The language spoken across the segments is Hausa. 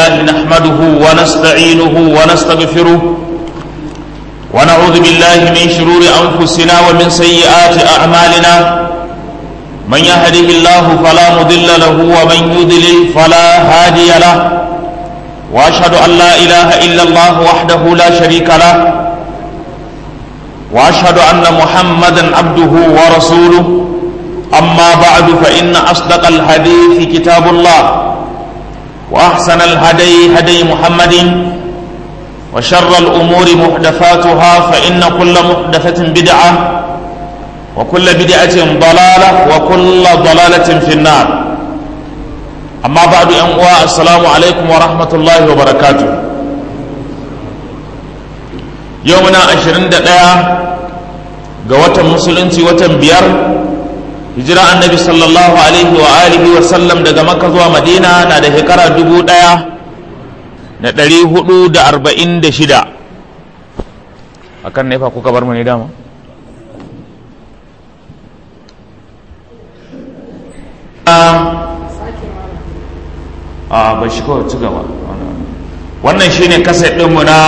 لله نحمده ونستعينه ونستغفره ونعوذ بالله من شرور أنفسنا ومن سيئات أعمالنا من يهده الله فلا مضل له ومن يضلل فلا هادي له وأشهد أن لا إله إلا الله وحده لا شريك له وأشهد أن محمدا عبده ورسوله أما بعد فإن أصدق الحديث كتاب الله وأحسن الهدي هدي محمد وشر الأمور محدثاتها فإن كل محدثة بدعة وكل بدعة ضلالة وكل ضلالة في النار أما بعد أنواع السلام عليكم ورحمة الله وبركاته يومنا 21 ga watan musulunci watan biyar hijira annabi sallallahu alaihi wa alihi wa sallam daga makka zuwa madina na da shekara 1446 akan ne fa kuka bar mu ne dama ba shi kawai ci gaba wannan shine kaset ɗinmu na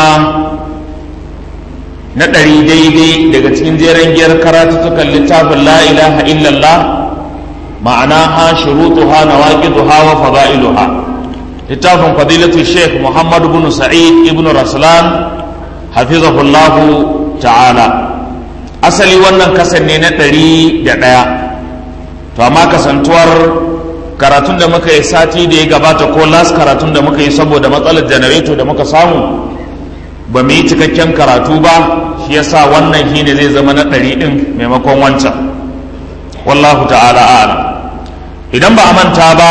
100 daidai daga cikin jeren giyar karatutukan littafin la ilaha illallah ma'anaha shurutuha nawaqiduha wa fada'iluha littafin fadilatu sheikh muhammad ibn sa'id ibn raslan hafizahullahu ta'ala. asali wannan kasan ne na 101 to amma kasantuwar karatun da muka yi sati da ya gabata ko last karatun da muka yi saboda matsalar janareto da muka samu ba mu yi cikakken karatu ba, shi yasa wannan shi ne zai zama na 100 ɗin maimakon wancan, wallahu ta'ala a'lam. idan ba a manta ba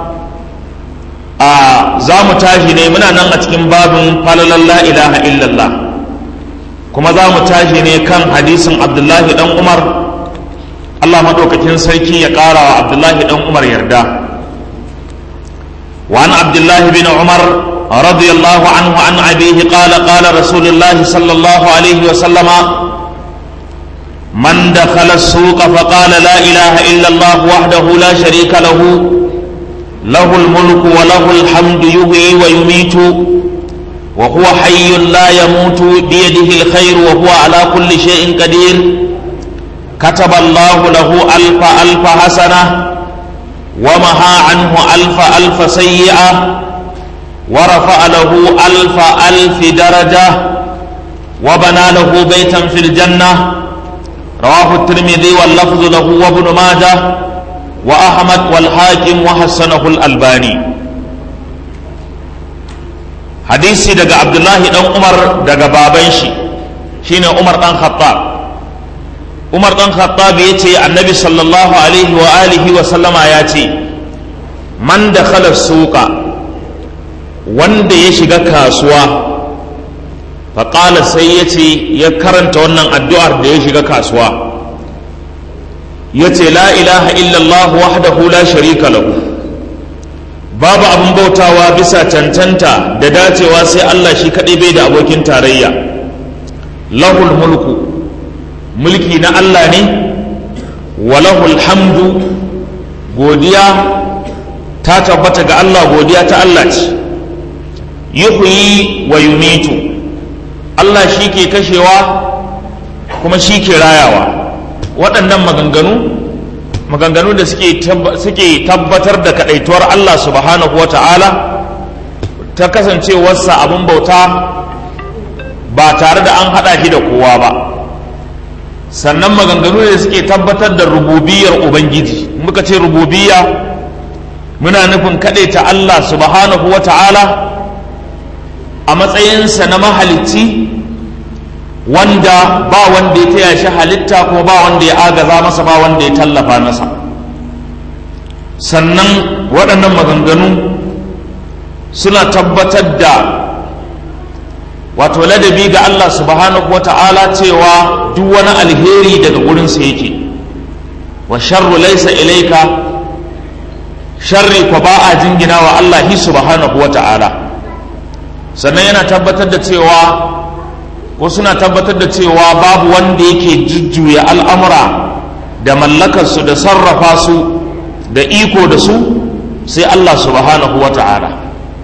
za mu tashi ne muna nan a cikin babin falalan la ilaha illallah, kuma za mu tashi ne kan hadisin abdullahi dan umar, Allah maɗaukakin sarki ya ƙara wa abdullahi dan umar yarda. wa an abdullahi bin umar رضي الله عنه عن أبيه قال قال رسول الله صلى الله عليه وسلم من دخل السوق فقال لا إله إلا الله وحده لا شريك له له الملك وله الحمد يحيي ويميت وهو حي لا يموت بيده الخير وهو على كل شيء قدير كتب الله له ألف حسنة ومحى عنه ألف سيئة ورفع له ألف درجة وبنى له بيتا في الجنة. رواه الترمذي واللفظ له وابن ماجه وأحمد والحاكم وحسنه الألباني. حديثي دقى عبد الله بن عمر دقى بابنشي شين عمر بن الخطاب. عمر بن الخطاب يتي النبي صلى الله عليه وآله وسلم ياتي من دخل السوق wanda ya shiga kasuwa faƙala sai ya ce ya karanta wannan addu'ar da ya shiga kasuwa ya ce la ilaha illallah wahdahu la sharika lahu, babu abin bautawa bisa cancanta da dacewa sai Allah shi kaɗai bai da abokin tarayya, lahul mulku mulki na Allah ne, wa lahul hamdu godiya ta tabbata ga Allah, godiya ta Allah ce, yuhyi wa yumitu Allah shi ke kashewa kuma shi ke rayawa. waɗannan maganganu da suke tabbatar da kaɗaituwar Allah subhanahu wa ta'ala ta kasancewarsa abin bauta ba tare da an haɗa shi da kowa ba, sannan maganganu da suke tabbatar da rububiyar ubangiji. muka ce rububiyya muna nufin kaɗaita Allah subhanahu wa ta'ala a matsayinsa na mahalicci wanda ba wanda ya taya shi halitta kuma ba wanda ya agaza masa, ba wanda ya tallafa masa. sannan waɗannan maganganu suna tabbatar da wato ladabi ga Allah subhanahu wata'ala cewa duk wani alheri daga gurinsa yake, wa sharru laysa ilaika, sharri ko ba a jingina wa Allah subhanahu wata'ala. sannan yana tabbatar da cewa ko suna tabbatar da cewa babu wanda yake jujjuya al'amura da mallakarsu da sarrafa su da iko da su sai Allah subhanahu wa ta'ala.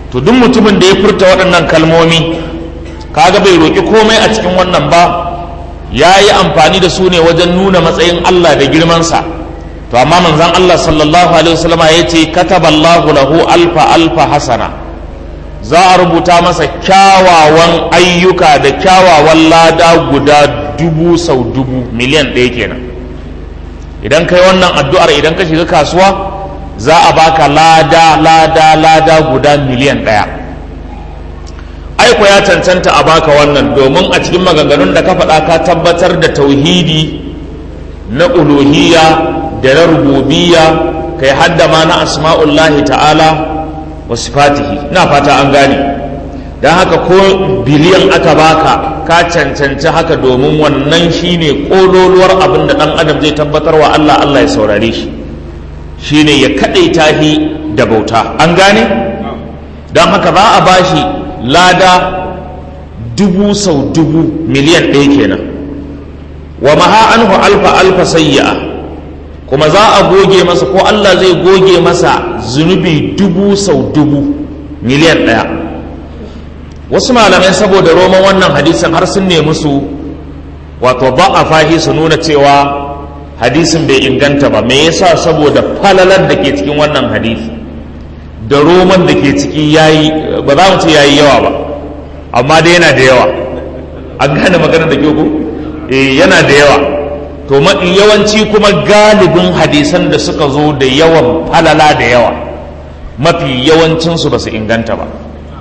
to duk mutumin da ya furta waɗannan kalmomi kaga bai roƙi komai a cikin wannan ba, ya yi amfani da su ne wajen nuna matsayin Allah da girmansa. To amma manzon Allah sallallahu alaihi wasallama ya ce kataballahu lahu alfa hasana, za a rubuta masa kyawawan ayyuka da kyawawan lada guda 1000 sau 1000, miliyan 1 kenan. Idan kai wannan addu'ar, idan ka shiga kasuwa za a baka lada guda miliyan 1. Aiko ya cancanta a baka wannan, domin a cikin maganganun da ka faɗa ka tabbatar da tauhidi na uluhiyya da na rububiyya, kai hadda ma na asma'ullahi ta'ala wa sifatihi. Ina fata an gane. don haka ko biliyan aka baka ka cancanci haka, domin wannan shine kololuwar abin da ɗan adam zai tabbatar wa Allah ya saurare shi, shine ya kaɗaita shi da bauta. An gane? don haka za a bashi lada 1000 sau 1000, miliyan 1 kenan. wa maha anhu alfa sayyi'a, kuma za a goge masa, ko Allah zai goge masa zunubi 1000 sau 1000, miliyan 1. wasu malamai saboda roman wannan hadisin har sun nemi su wato ba'afahi su nuna cewa hadisin bai inganta ba. Me yasa? saboda falalar da ke cikin wannan hadisi da roman da ke ciki yayi, ba za mu ce yayi yawa ba, amma dai yana da yawa. an gane magana da ke ko? yana da yawa. to yawanci kuma galibin hadisan da suka zo da yawan falala da yawa, mafi yawancinsu ba su inganta ba.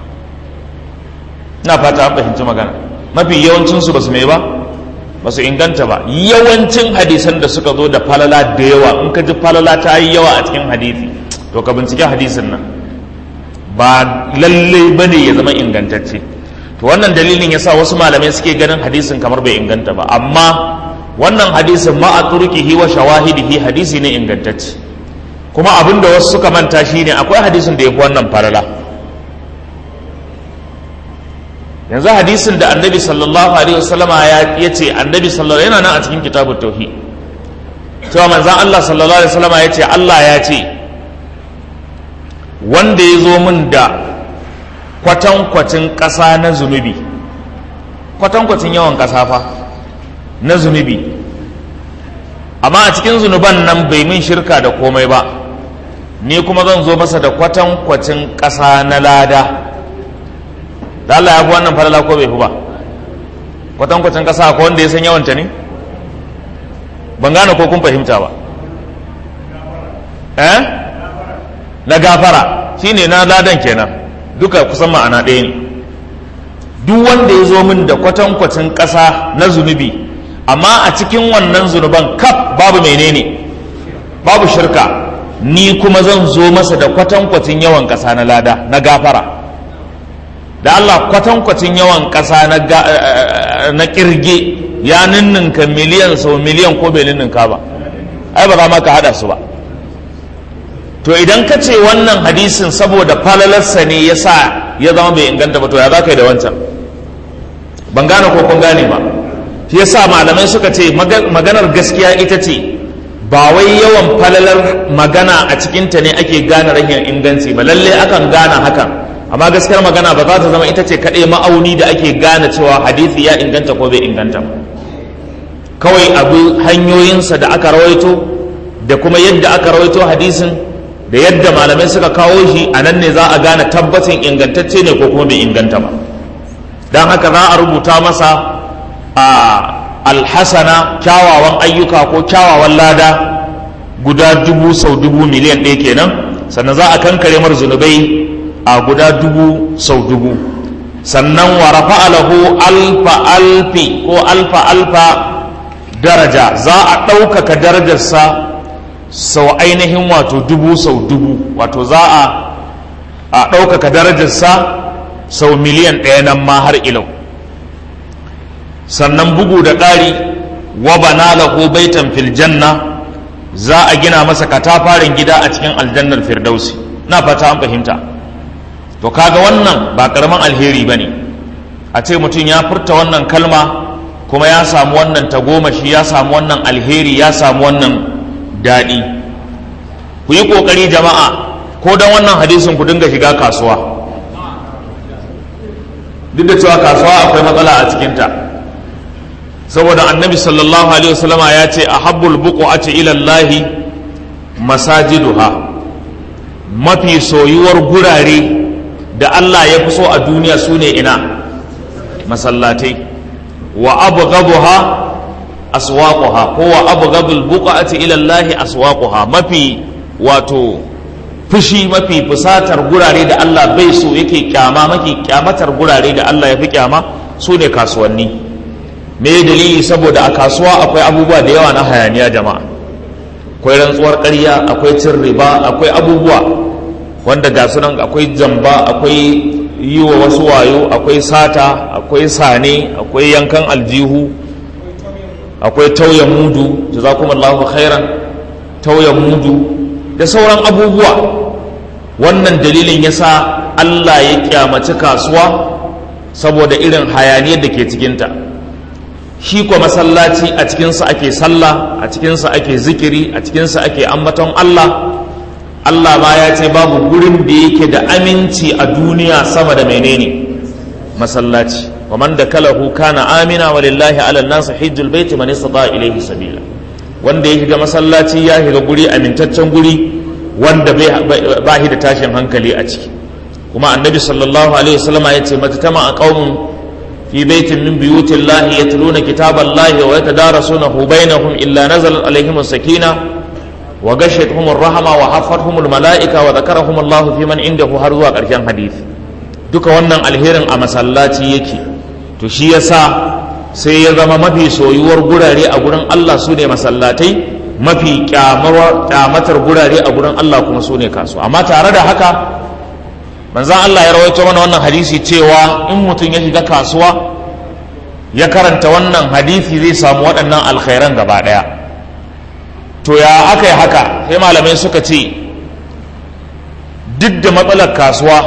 ina fata an fahimci magana. mafi yawancinsu ba su mai ba su inganta ba. yawancin hadisan da suka zo da falala da yawa, in ka ji falala ta yi yawa a cikin hadisi, to ka bincike hadisin nan, ba lalle ba ne ya zama ingantacce. to wannan dalilin yasa wasu malamai suke ganin hadisin kamar bai inganta ba, amma wannan hadisin ma'a turkihi wa shawahidihi hadisi ne ingantacce. kuma abin da wasu suka manta shine akwai hadisin da ya fi wannan falala. yanzu hadisin da annabi sallallahu alaihi wasallama ya ce, annabi sallallahu yana nan a cikin kitabut tauhid, cewa manzon Allah sallallahu alaihi wasallama ya ce Allah ya ce wanda ya zo min da kwatankwacin ƙasa na zunubi, kwatankwacin yawan ƙasa fa na zunubi, amma a cikin zunuban nan bai min shirka da komai ba, ni kuma zan zo masa da kwatankwacin ƙasa na lada. da Allah ya fi wannan falala ko bai fi ba? kwatankwacin ƙasa ko wanda ya san yawanta ne? ban gane ko kun fahimta ba. na gafara shine na ladan kenan, duka kusan ma'ana ɗaya ne. duk wanda ya zo min da kwatankwacin ƙasa na zunubi, amma a cikin wannan zunuban kaf babu menene, babu shirka, ni kuma zan zo masa da kwatankwacin yawan ƙasa na lada, na gafara. da Allah kwatankwacin yawan ƙasa na ƙirge ya ninninka miliyan sau miliyan ko bai ninninka ba? ai ba za ma ka haɗa su ba. to idan ka ce wannan hadisin saboda falalarsa ne ya sa ya zama bai inganta ba, to ya za ka yi da wancan? ban gane ko kun gane ba. shi ya sa malamai suka ce maganar gaskiya ita ce ba wai yawan falalar magana a cikinta ne ake gane rahin inganci ba, lalle akan gane hakan, amma gaskiyar magana ba za ta zama ita ce kaɗai ma'auni da ake gane cewa hadisi ya inganta ko bai inganta ba. kawai abu hanyoyinsa da aka rawaito da kuma yadda aka rawaito hadisin da yadda malamai suka kawo shi, a nan ne za a gane tabbacin ingantacce ne ko kuma bai inganta ba. don haka za a rubuta masa a alhasana, kyawawan ayyuka ko kyawawan lada guda 1000 sau 1000, miliyan 1 kenan. sannan za a kankare mar zunubai a guda 1000 sau 1000. sannan wa rafa'a lahu alfi ko alfa daraja, za a ɗaukaka darajarsa sau ainihin wato 1000 sau 1000, wato za a ɗaukaka darajarsa sau miliyan 1 nan ma har ilau. sannan bugu da ƙari wa bana lahu baitan fil janna, za a gina masa katafaren gida a cikin aljannar firdausi. na fata an fahimta. to kaga wannan ba karaman alheri bane a ce mutum ya furta wannan kalma kuma ya samu wannan tagomashi, ya samu wannan alheri, ya samu wannan daɗi. ku yi ƙoƙari jama'a, ko don wannan hadisin ku dinga shiga kasuwa. duk da cewa kasuwa akwai matsala a cikinta, saboda annabi sallallahu alaihi wasallama ya ce ahabbul buqati ila Allahi masajiduha, mafi soyuwar gurare da Allah ya fi so a duniya su ne ina masallatai, wa abghabuha aswaquha ko wa abghadul buqati ila Allahi aswaquha, mafi wato fushi mafi fusatar gurare da Allah bai so yake kyama, mafi kyamatar gurare da Allah ya fi kyama su ne kasuwanni. me dalili? saboda a kasuwa akwai abubuwa da yawa na hayaniya jama'a, akwai rantsuwar ƙarya, akwai cin riba, akwai abubuwa wanda ga sunan, akwai jamba, akwai yi wa wasu wayo, akwai sata, akwai sane, akwai yankan aljihu, akwai tauye mudu, jazakumullahu khairan, tauye mudu da sauran abubuwa. wannan dalilin yasa Allah ya kyamaci kasuwa saboda irin hayaniyar da ke cikinta. shi ko masallaci a cikinsa ake sallah, a cikinsa ake zikiri, a cikinsa ake ambaton Allah. Allah ma ya ce babu gurin da yake da aminci a duniya sama da menene masallaci. wa man dakalahu kana amina walillahi ala an-nas hajjul baiti man istata ilayhi sabila. wanda ya shiga masallaci ya shiga guri amintaccen guri wanda ba shi da tashin hankali a ciki. kuma annabi sallallahu alaihi wasallam ya ce matatama a qaumun fi baitin min buyutillahi yatluna kitaballahi wa yatadarasunahu bainahum illa nazalat alaihim as-sakina wa ghashiyatuhum ar-rahma wa hafathum al-mala'ika wa dhakarahum Allahu fi man indahu, har zuwa karshen hadisi. duka wannan alherin a masallaci yake. to shi yasa sai ya zama mafi soyuwar gurare a gurin Allah su ne masallatai, mafi kyamatar gurare a gurin Allah kuma su ne kasuwa. amma tare da haka manzan Allah ya rawaito mana wannan hadisi cewa in mutum ya shiga kasuwa ya karanta wannan hadisi zai samu waɗannan alkhairan gaba ɗaya. to ya aka yi haka? sai malamai suka ce duk da matsalar kasuwa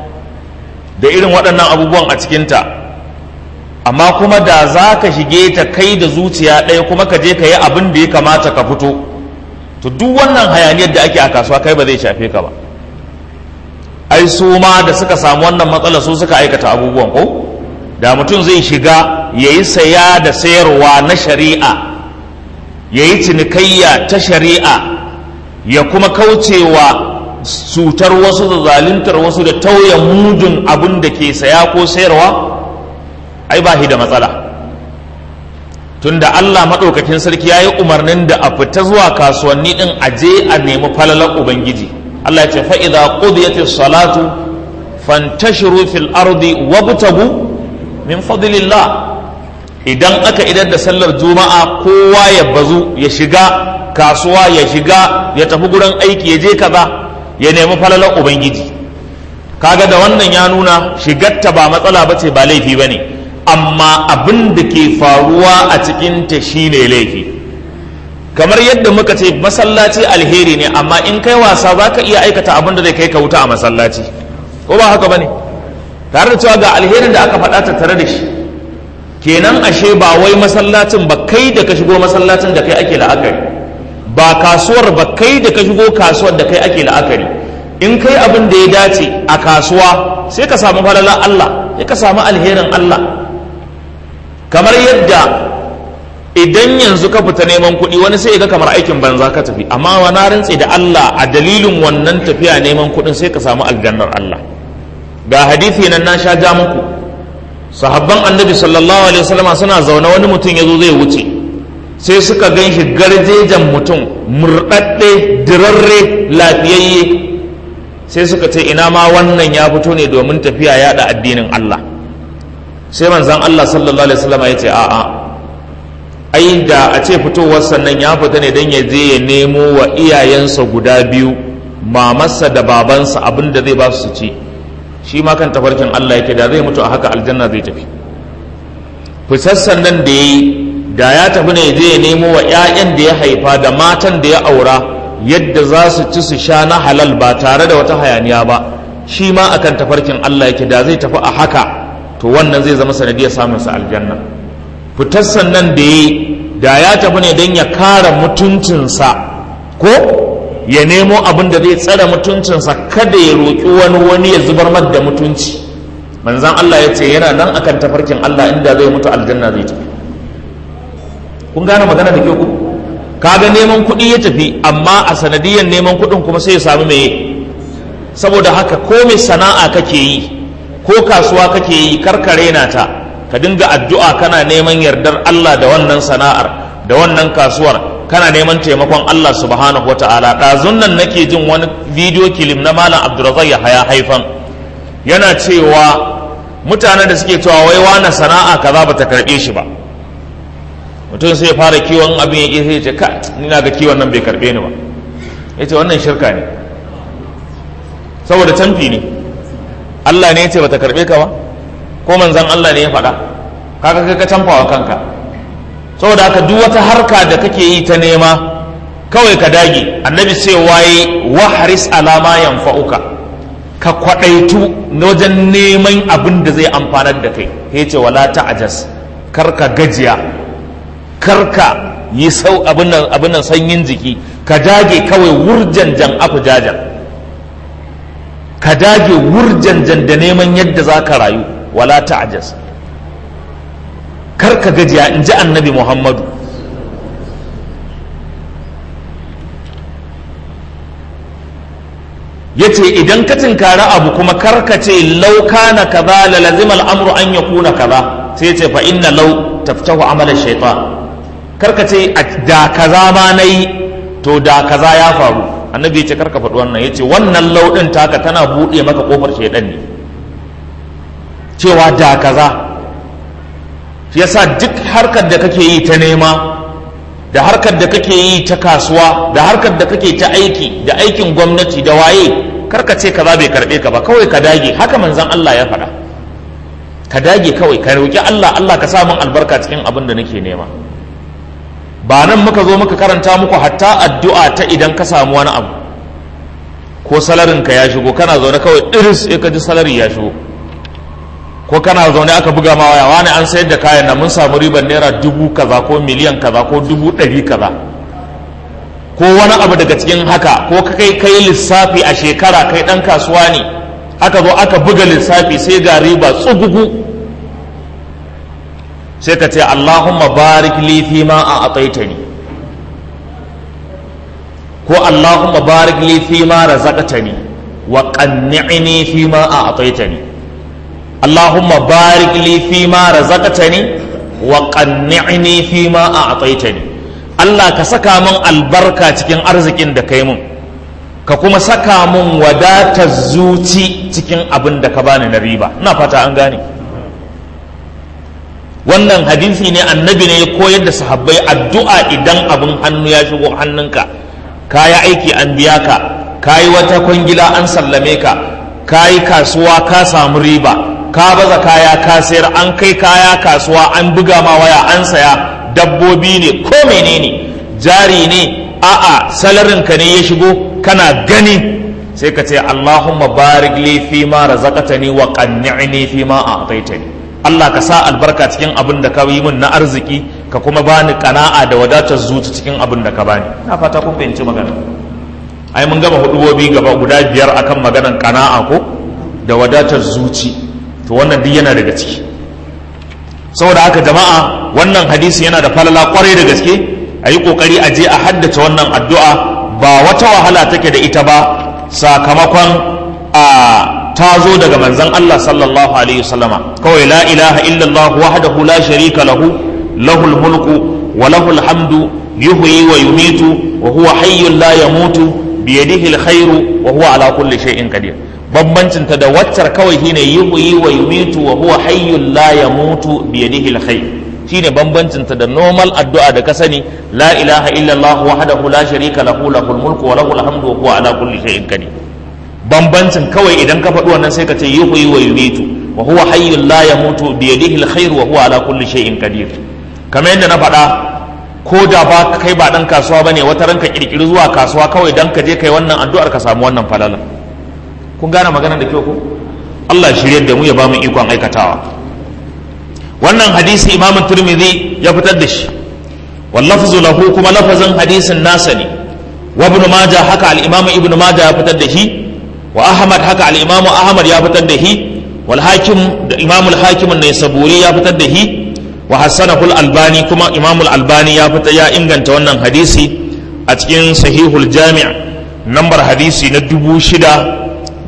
da irin waɗannan abubuwan a cikinta, amma kuma da za ka shige ta kai da zuciya ɗaya kuma ka je ka yi abin da ya kamata ka fito, to duk wannan hayaniyar da ake a kasuwa kai ba zai shafe ka ba. ai su ma da suka samu wannan matsala su suka aikata abubuwan ko? da mutum zai shiga ya yi saya da sayarwa na shari'a, ya yi cinikayya ta shari'a, ya kuma kaucewa cutar wasu da zaluntar wasu da tauye mudun abin da ke saya ko sayarwa, ai ba shi da matsala. tunda Allah maɗaukakin sarki ya yi umarnin da a fita zuwa kasuwanni ɗin a je a nemi falalar Ubangiji. Allah ya ce fa'iza ƙudiyatis salatu fantashiru fil ardi wabtagu min fadlillah. idan aka idar da sallar juma'a kowa ya bazu, ya shiga kasuwa, ya shiga ya tafi gurin aiki, ya je kaza, ya nemi falalar Ubangiji. kaga da wannan ya nuna shigarta ba matsala bace, ba laifi bane, amma abin da ke faruwa a cikinta shine laifi. kamar yadda muka ce masallaci alheri ne, amma in kai wasa za ka iya aikata abin da zai kai ka wuta a masallaci, ko ba haka bane? tare da cewa ga alherin da aka faɗa tattare da shi. kenan ashe ba wai masallacin ba, kai da ka shigo masallacin da kai ake la'akari, ba kasuwar ba, kai da ka shigo kasuwar da kai ake la'akari. in kai abin da ya dace a kasuwa sai ka samu falalar Allah, sai ka samu alherin Allah. kamar yadda idan yanzu ka fita neman kuɗi wani sai ga kamar aikin banza ka tafi, amma wani rantsi da Allah a dalilin wannan tafiya neman kuɗin sai ka samu aljannar Allah. ga hadisi nan na sha ja muku, sahabban annabi sallallahu alaihi wasallam suna zaune, wani mutum ya zo zai wuce, sai suka gan shi garjejen mutum, murɗaɗɗe, dirarre, lafiyayye, sai suka ce ina ma wannan ya fito ne domin tafiya yaɗa addinin Allah. sai manzon Allah sallallahu alaihi wasallam ya ce a'a, ai da a ce fitowar sannan ya fita ne don ya je ya nemo wa iyayensa guda biyu, mamarsa da babansa, abin da zai ba su ci. shi ma kan tafarkin Allah yake, da zai mutu a haka aljanna zai tafi. fitassan nan da ya yi, da ya tafi ne je ya nemo wa 'ya'yan da ya haifa da matan da ya aura yadda za su ci su sha na halal ba tare da wata hayaniya ba. shi ma akan tafarkin Allah yake, da zai tafi a haka, to wannan zai zama sanadiyar samun sa aljanna. fitassan nan da ya tafi ne don ya kare mutuncinsa, ko ya nemo abin da zai tsare mutuncinsa, kada ya roƙi wani ya zubar mar da mutunci. manzan Allah ya ce yana nan akan tafarkin Allah, inda zai mutu aljanna zai tafi. kun gane magana da kyau ku? Kaga neman kuɗi ya tafi, amma a sanadiyyar neman kuɗin kuma sai ya samu meye. Saboda haka ko mai sana'a kake yi ko kasuwa kake yi, karkare na ta, ka dinga addu'a kana neman yardar Allah da wannan sana'ar da wannan kasuwar, kana neman taimakon Allah subhanahu wata'ala. ɗazun nan nake jin wani bidiyo kilim na malam Abdurrazzaq Yahaya Haifan, yana cewa mutanen da suke cewa wai wani sana'a kaza ba ta karɓe shi ba, mutum sai ya fara kiwon abin ya sai ya ce ka ni na ga kiwon nan bai karɓe ni ba. Ya ce wannan shirka ne, saboda canfi ne. Allah ne ya ce ba ta karɓe ka ba, ko manzan Allah ne ya faɗa, kaga kai ka canfawa kanka. Saboda haka duk wata harka da kake yi ta nema kawai ka dage. Annabi sai waye wahris alama yanfa'uka, ka kwadaitu wajen neman abin da zai amfanar da kai. Ya ce wala ta'jas, karka gajiya, karka yi abin nan sanyin jiki, ka dage kawai wurjanjan afujajan, ka dage wurjanjan da neman yadda za ka rayu. Wala ta'jas, karka gajiya, in ji annabi Muhammadu. ya ce idan ka tinkari abu kuma karka ce lauka na kaza la lazima al'amru an yakuna kaza, sai ya ce fa inna lau taftahu amalan shaitan. Karka ce da kaza ma nayi to da kaza ya faru. Annabi ya ce karka faɗi wannan, ya ce wannan lau ɗin taka tana buɗe maka ƙofar shaitan ne, cewa da kaza. Shi yasa duk harkar da kake yi ta nema, da harkar da kake yi ta kasuwa, da harkar da kake ta aiki, da aikin gwamnati da waye, karka ce kaza bai karɓe ka ba, kawai ka dage. Haka manzon Allah ya faɗa, ka dage kawai ka roƙi Allah, Allah ka sa min albarka cikin abin da nake nema. Ba nan muka zo muka karanta muku hatta addu'a ta idan ka samu wani abu, ko salarin ka ya shigo, kana zaune kawai iris sai ka ji salari ya shigo, ko kana zaune aka buga ma waya, wani an sayar da kayan nan mun samu ribar naira 1000 kaza ko miliyan kaza ko 100 kaza, ko wani abu daga cikin haka, ko kai lissafi a shekara, kai dan kasuwa ne, aka zo aka buga lissafi sai ga riba tsugugu, sai ka ce Allahumma barik li fi ma a'taitani, ko Allahumma barik li fi ma razaqtani wa qanni'ni fi ma a'taitani. Allahumma barik li fi ma razaqtani wa qanni'ni fi ma a'taitani. Allah ka saka min albarka cikin arzikin da kai mun, ka kuma saka mun wadatar zuci cikin abin da ka bani na riba. Ina fata an gane. Wannan hadisi ne annabi ne ya koyar da sahabbai addu'a idan abin hannu ya shigo hannunka, kayi aiki an biya ka, kayi wata kwangila an sallame ka, kayi kasuwa ka samu riba, ka baza kaya ka sayar, an kai kaya kasuwa, an buga ma waya an saya, dabbobi ne ko menene, jari ne, a'a salarin ka ne ya shigo, kana gani sai ka ce Allahumma barik li fi ma razaqtani wa qanni'ni fi ma a'taitani. Allah ka sa albarka cikin abin da ka yi min na arziki, ka kuma bani kana'a da wadatar zuci cikin abin da ka bani. Na fata kun fahimci magana. Ai mun gama hudubobi gaba guda 5 akan maganan kana'a ko da wadatar zuci, to wannan duk yana daga ciki. Saboda haka jama'a, wannan hadisi yana da falala kwarai da gaske. A yi kokari a je a haddace wannan addu'a, ba wata wahala take da ita ba, sakamakon ta zo daga manzon Allah sallallahu alaihi wasallama. Kawai la ilaha illallah wahdahu la sharika lahu, lahul mulku wa lahul hamdu, yuhyi wa yumitu wa huwa hayyun la yamutu, bi yadihi alkhairu wa huwa ala kulli shay'in qadir. Bambancin ta da waccar kawai shine yuhyi wa yumitu wa huwa hayyun la yamutu, bi yadihi alkhair. Shine bambancin ta da normal addu'a da ka sani, la ilaha illallah wahdahu la sharika lahu, lahul mulku wa lahul hamdu wa huwa ala kulli shay'in qadir. Bambancin kawai idan ka faɗi wannan sai ka ce yuhyi wa yumitu wa huwa hayyun la yamutu, bi yadihi alkhair wa huwa ala kulli shay'in qadir. Kamar yadda na faɗa, ko da ba kai ba dan kasuwa bane, wata ranka kirkiri zuwa kasuwa kawai dan ka je kai wannan addu'ar ka samu wannan falala. Kun gane maganar da kyau ko? Allah ya shiryar da mu, ya ba mu ikon aikatawa. Wannan hadisi Imam Tirmidhi ya fitar da shi, wal lafzu lahu, kuma lafazin hadisin nasa ne. Wa Ibn Majah haka al-Imam Ibn Majah ya fitar da shi, wa Ahmad haka al-Imam Ahmad ya fitar da shi, wal hakim da imam al hakim an-naisaburi ya fitar da hi wa hasanahu al albani kuma imam al albani ya inganta wannan hadisi a cikin sahihul jami' nambar hadisi na 6200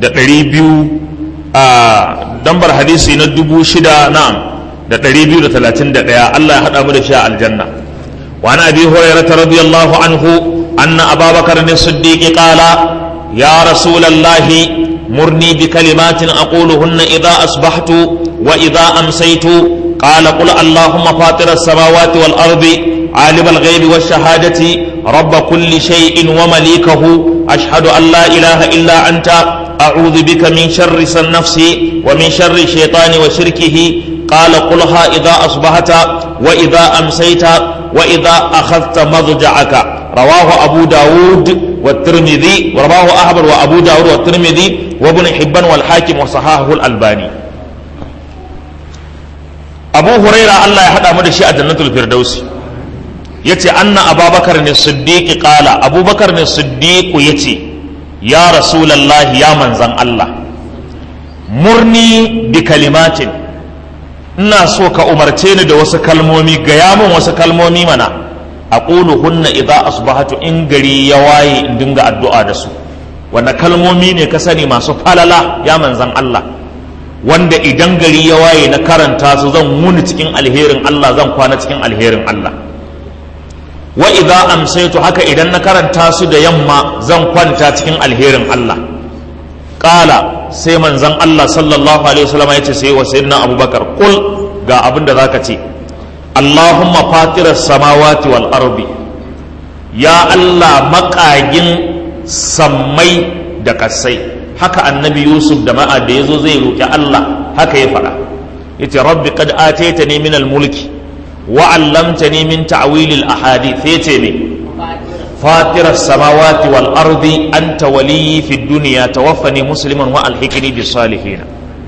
dambar hadisi na 6,000 na'am da 231 Allah ya hada mu da shi a aljanna wa an abi hurairah radiyallahu anhu anna ababakar as-siddiq qala ya rasulallahi murni bi kalimatin aquluhunna idha asbahtu wa idha amsaytu qala qul allahumma fatir as-samawati wal ardi alim al-ghaybi wash-shahadati rabb kulli shay'in wa malikahu ashhadu an la ilaha illa anta أعوذ بك من شر نفسي ومن شر الشيطان وشركه قال قلها إذا أصبحت وإذا أمسيت وإذا أخذت مضجعك رواه أبو داود والترمذي ورواه أحمد وأبو داود والترمذي وابن حبان والحاكم وصححه الألباني أبو هريرة الله يحدى مدى شيء جنة الفردوس يتي أن أبا بكر الصديق قال أبو بكر الصديق يتي ya rasulallah ya manzan Allah murni bi kalimatin ina so ka umarce ni da wasu kalmomi gaya min wasu kalmomi mana aqulu hunna idza asbahatu in gari ya waye in dinga addu'a da su wanda kalmomi ne ka sani masu falala ya manzan Allah wanda idan gari ya waye na karanta su zan wuni cikin alherin Allah zan kwana cikin alherin Allah wa idza amsaytu haka idan na karanta su da yamma zan kwanta cikin alherin Allah qala sai manzon Allah sallallahu alaihi wasallam yace sai wa sayyidina Abubakar qul ga abinda zaka ce Allahumma fatiras samawati wal ardi ya Allah makagin sammai da kasai haka annabi Yusuf da ma'a da yazo zai roki Allah haka ya faɗa yace rabbi qad ataitani min al mulki وعلمتني من تعويل الأحاديث يتمي فاطر السماوات والأرض أنت ولي في الدنيا توفني مسلما وألحقني بالصالحين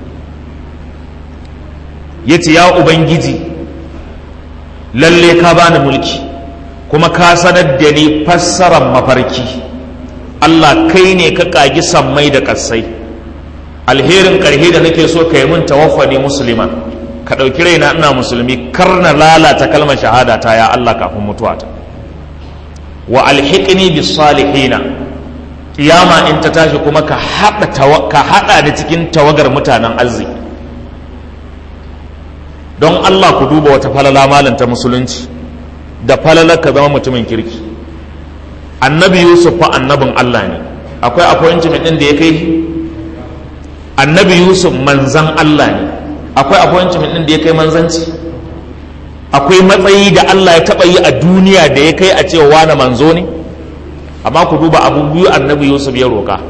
يتي يا أبنجي للي كابان ملكي كما كاسندني فسرا مفركي الله كيني كاكاجي سمي دكسي alherin karhe da nake so kai mun tawaffani musliman ka ɗauki raina ina musulmi kar na lalata kalmar shahada ta ya Allah kafin mutuwata wa alhiqni bis salihina kiyama in ta tashi kuma ka hada da cikin tawagar mutanen arziki don Allah ku duba wata falala malam ta musulunci da falalar ka zama mutumin kirki annabi Yusuf fa annabin Allah ne akwai appointment din da ya kai annabi Yusuf manzan Allah ne akwai appointment din da ya kai manzanci akwai matsayi da Allah ya taba yi a duniya da ya kai a cewa wani manzo ne amma ku duba abu biyu annabi Yusuf ya roka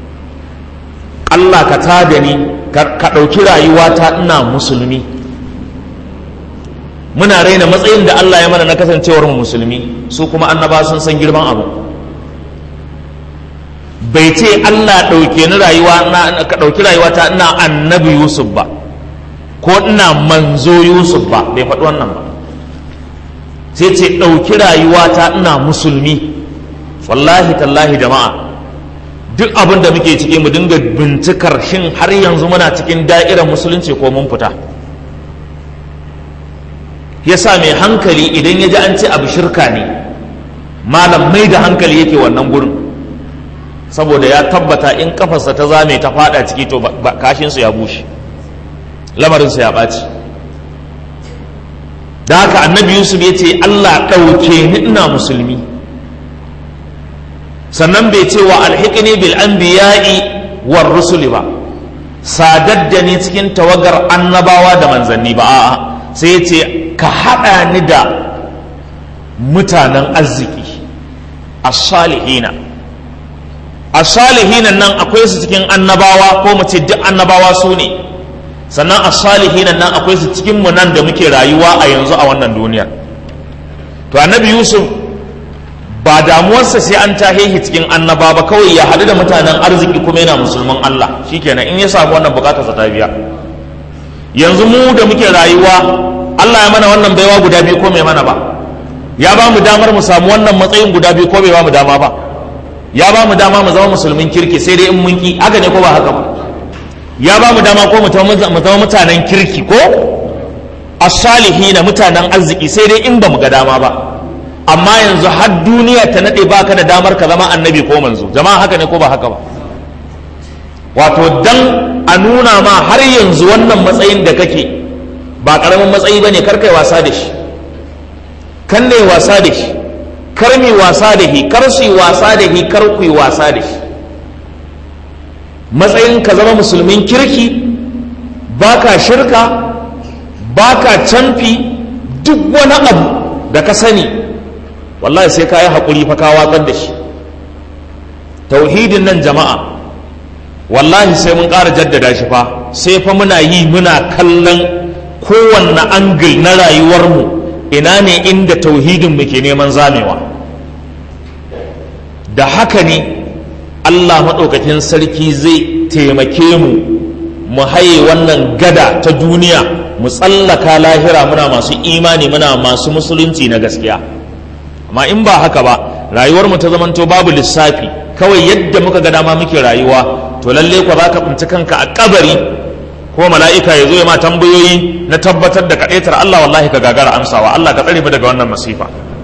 Allah ka tada ni ka ɗauki rayuwata ina musulmi muna raina matsayin da Allah ya mana na kasancewar mu musulmi su kuma annaba sun san girman abu bai ce Allah ɗauke ni ka ɗauki rayuwata ina annabi Yusuf ba ko ina manzo Yusuf ba bai faɗi wannan ba sai ce ɗauki rayuwata ina musulmi wallahi tallahi jama'a duk abin da muke ciki mu dinga bincikar shin har yanzu muna cikin da'irar musulunci ko mun fita yasa mai hankali idan ya ji an ce abu shirka ne malam mai da hankali yake wannan gurin saboda ya tabbata in kafarsa ta zame ta fada ciki to kashinsa ya bushe lamarinsa ya ɓaci da haka annabi Yusuf ya ce Allah ɗauke ni ina musulmi sannan bai ce wa alhiqni bil anbiya'i war rusuli ba sadar da ni cikin tawagar annabawa da manzanni ba a'a sai ya ce ka haɗa ni da mutanen arziki as-salihina as-salihina nan akwai su cikin annabawa ko mu ce duk annabawa su ne sannan as-salihina nan akwai su cikin mu nan da muke rayuwa a yanzu a wannan duniyar to annabi Yusuf ba damuwarsa sai an tahehi cikin annaba ba kawai ya haɗu da mutanen arziki kuma yana musulman Allah shikenan in ya samu wannan bukatarsa ta biya yanzu mu da muke rayuwa Allah ya mana wannan baiwa guda biyu ko bai mana ba ya ba mu damar mu samu wannan matsayin guda biyu ko bai ba mu dama ba ya ba mu dama mu zama musulmin kirki sai dai in mun ki haka ne ko ba haka ba ya ba mu dama ko mu zama mutanen kirki ko as-salihin mutanen arziki sai dai in ba mu ga dama ba, amma yanzu har duniya ta nade baka da damar ka zama annabi ko manzo. Jama'a haka ne ko ba haka ba? Wato dan a nuna ma har yanzu wannan matsayin da kake ba karamin matsayi bane, kar kai wasa da shi, kan ne wasa da shi, kar mi wasa da shi, kar su yi wasa da shi, kar ku yi wasa da shi. Matsayin ka zama musulmin kirki, baka shirka, baka canfi, duk wani abu da ka sani wallahi sai ka yi haƙuri fa ka watsar da shi. Tauhidin nan jama'a wallahi sai mun ƙara jaddada shi fa, sai fa muna yi muna kallon kowanne angil na rayuwarmu ina ne inda tauhidin mu ke neman zamewa. Da haka ne Allah maɗaukakin sarki zai taimake mu haye wannan gada ta duniya, mu tsallaka lahira muna masu imani, muna masu musulunci na gaskiya. Amma in ba haka ba, rayuwarmu ta zamanto babu lissafi, kawai yadda muka ga dama muke rayuwa, to lalle kwa za ka tsinci kanka a kabari ko mala'ika ya zo ya ma tambayoyi na tabbatar da kaɗaitar Allah, wallahi ka gagara amsawa. Allah ka tsare mu daga wannan masifa.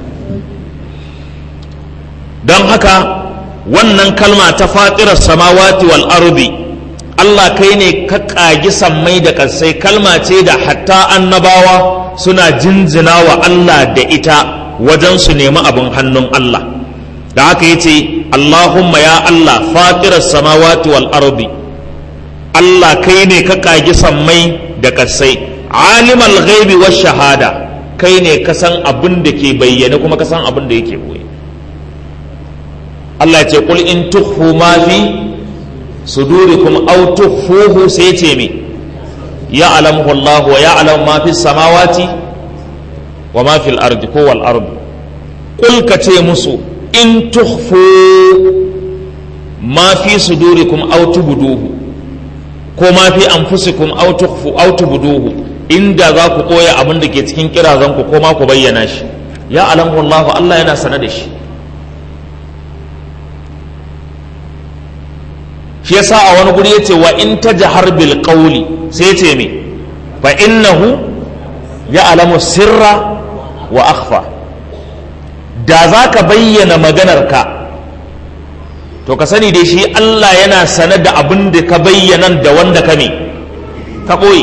Don haka wannan kalma ta fatirar samawati wal ardi, Allah kai ne ka ƙagi sammai da ƙasai, kalma ce da hatta annabawa suna jinjina wa Allah da ita wajen su nemi abin hannun Allah. Da haka yace Allahumma ya Allah fatirar samawati wal ardi, Allah kai ne ka ƙagi sammai da ƙasai, alimal ghaibi wash shahada, kai ne ka san abin da ke bayyane kuma ka san abin da yake boye. Allah ya ce qul in tukhfu ma fi sudurikum aw tukhfuhu, sai ce me ya'lamu Allah wa ya'lamu ma fi samawati wa ma fil ardi ko wal ardi. Qul ka ce musu in tukhfu ma fi sudurikum aw tubduhu ko ma fi anfusikum aw tukhfu aw tubduhu, inda za ku koya abin da ke cikin kirazan ku ko ma ku bayyana shi, ya'lamu Allah, Allah yana sanar da shi. Shi yasa a wani guri yace wa in tajhar bil qawli, sai yace me fa innahu ya'lamu sirra wa akhfa. Da zaka bayyana maganarka to ka sani dai shi Allah yana sanar da abin da ka bayyana da wanda ka me ka boye.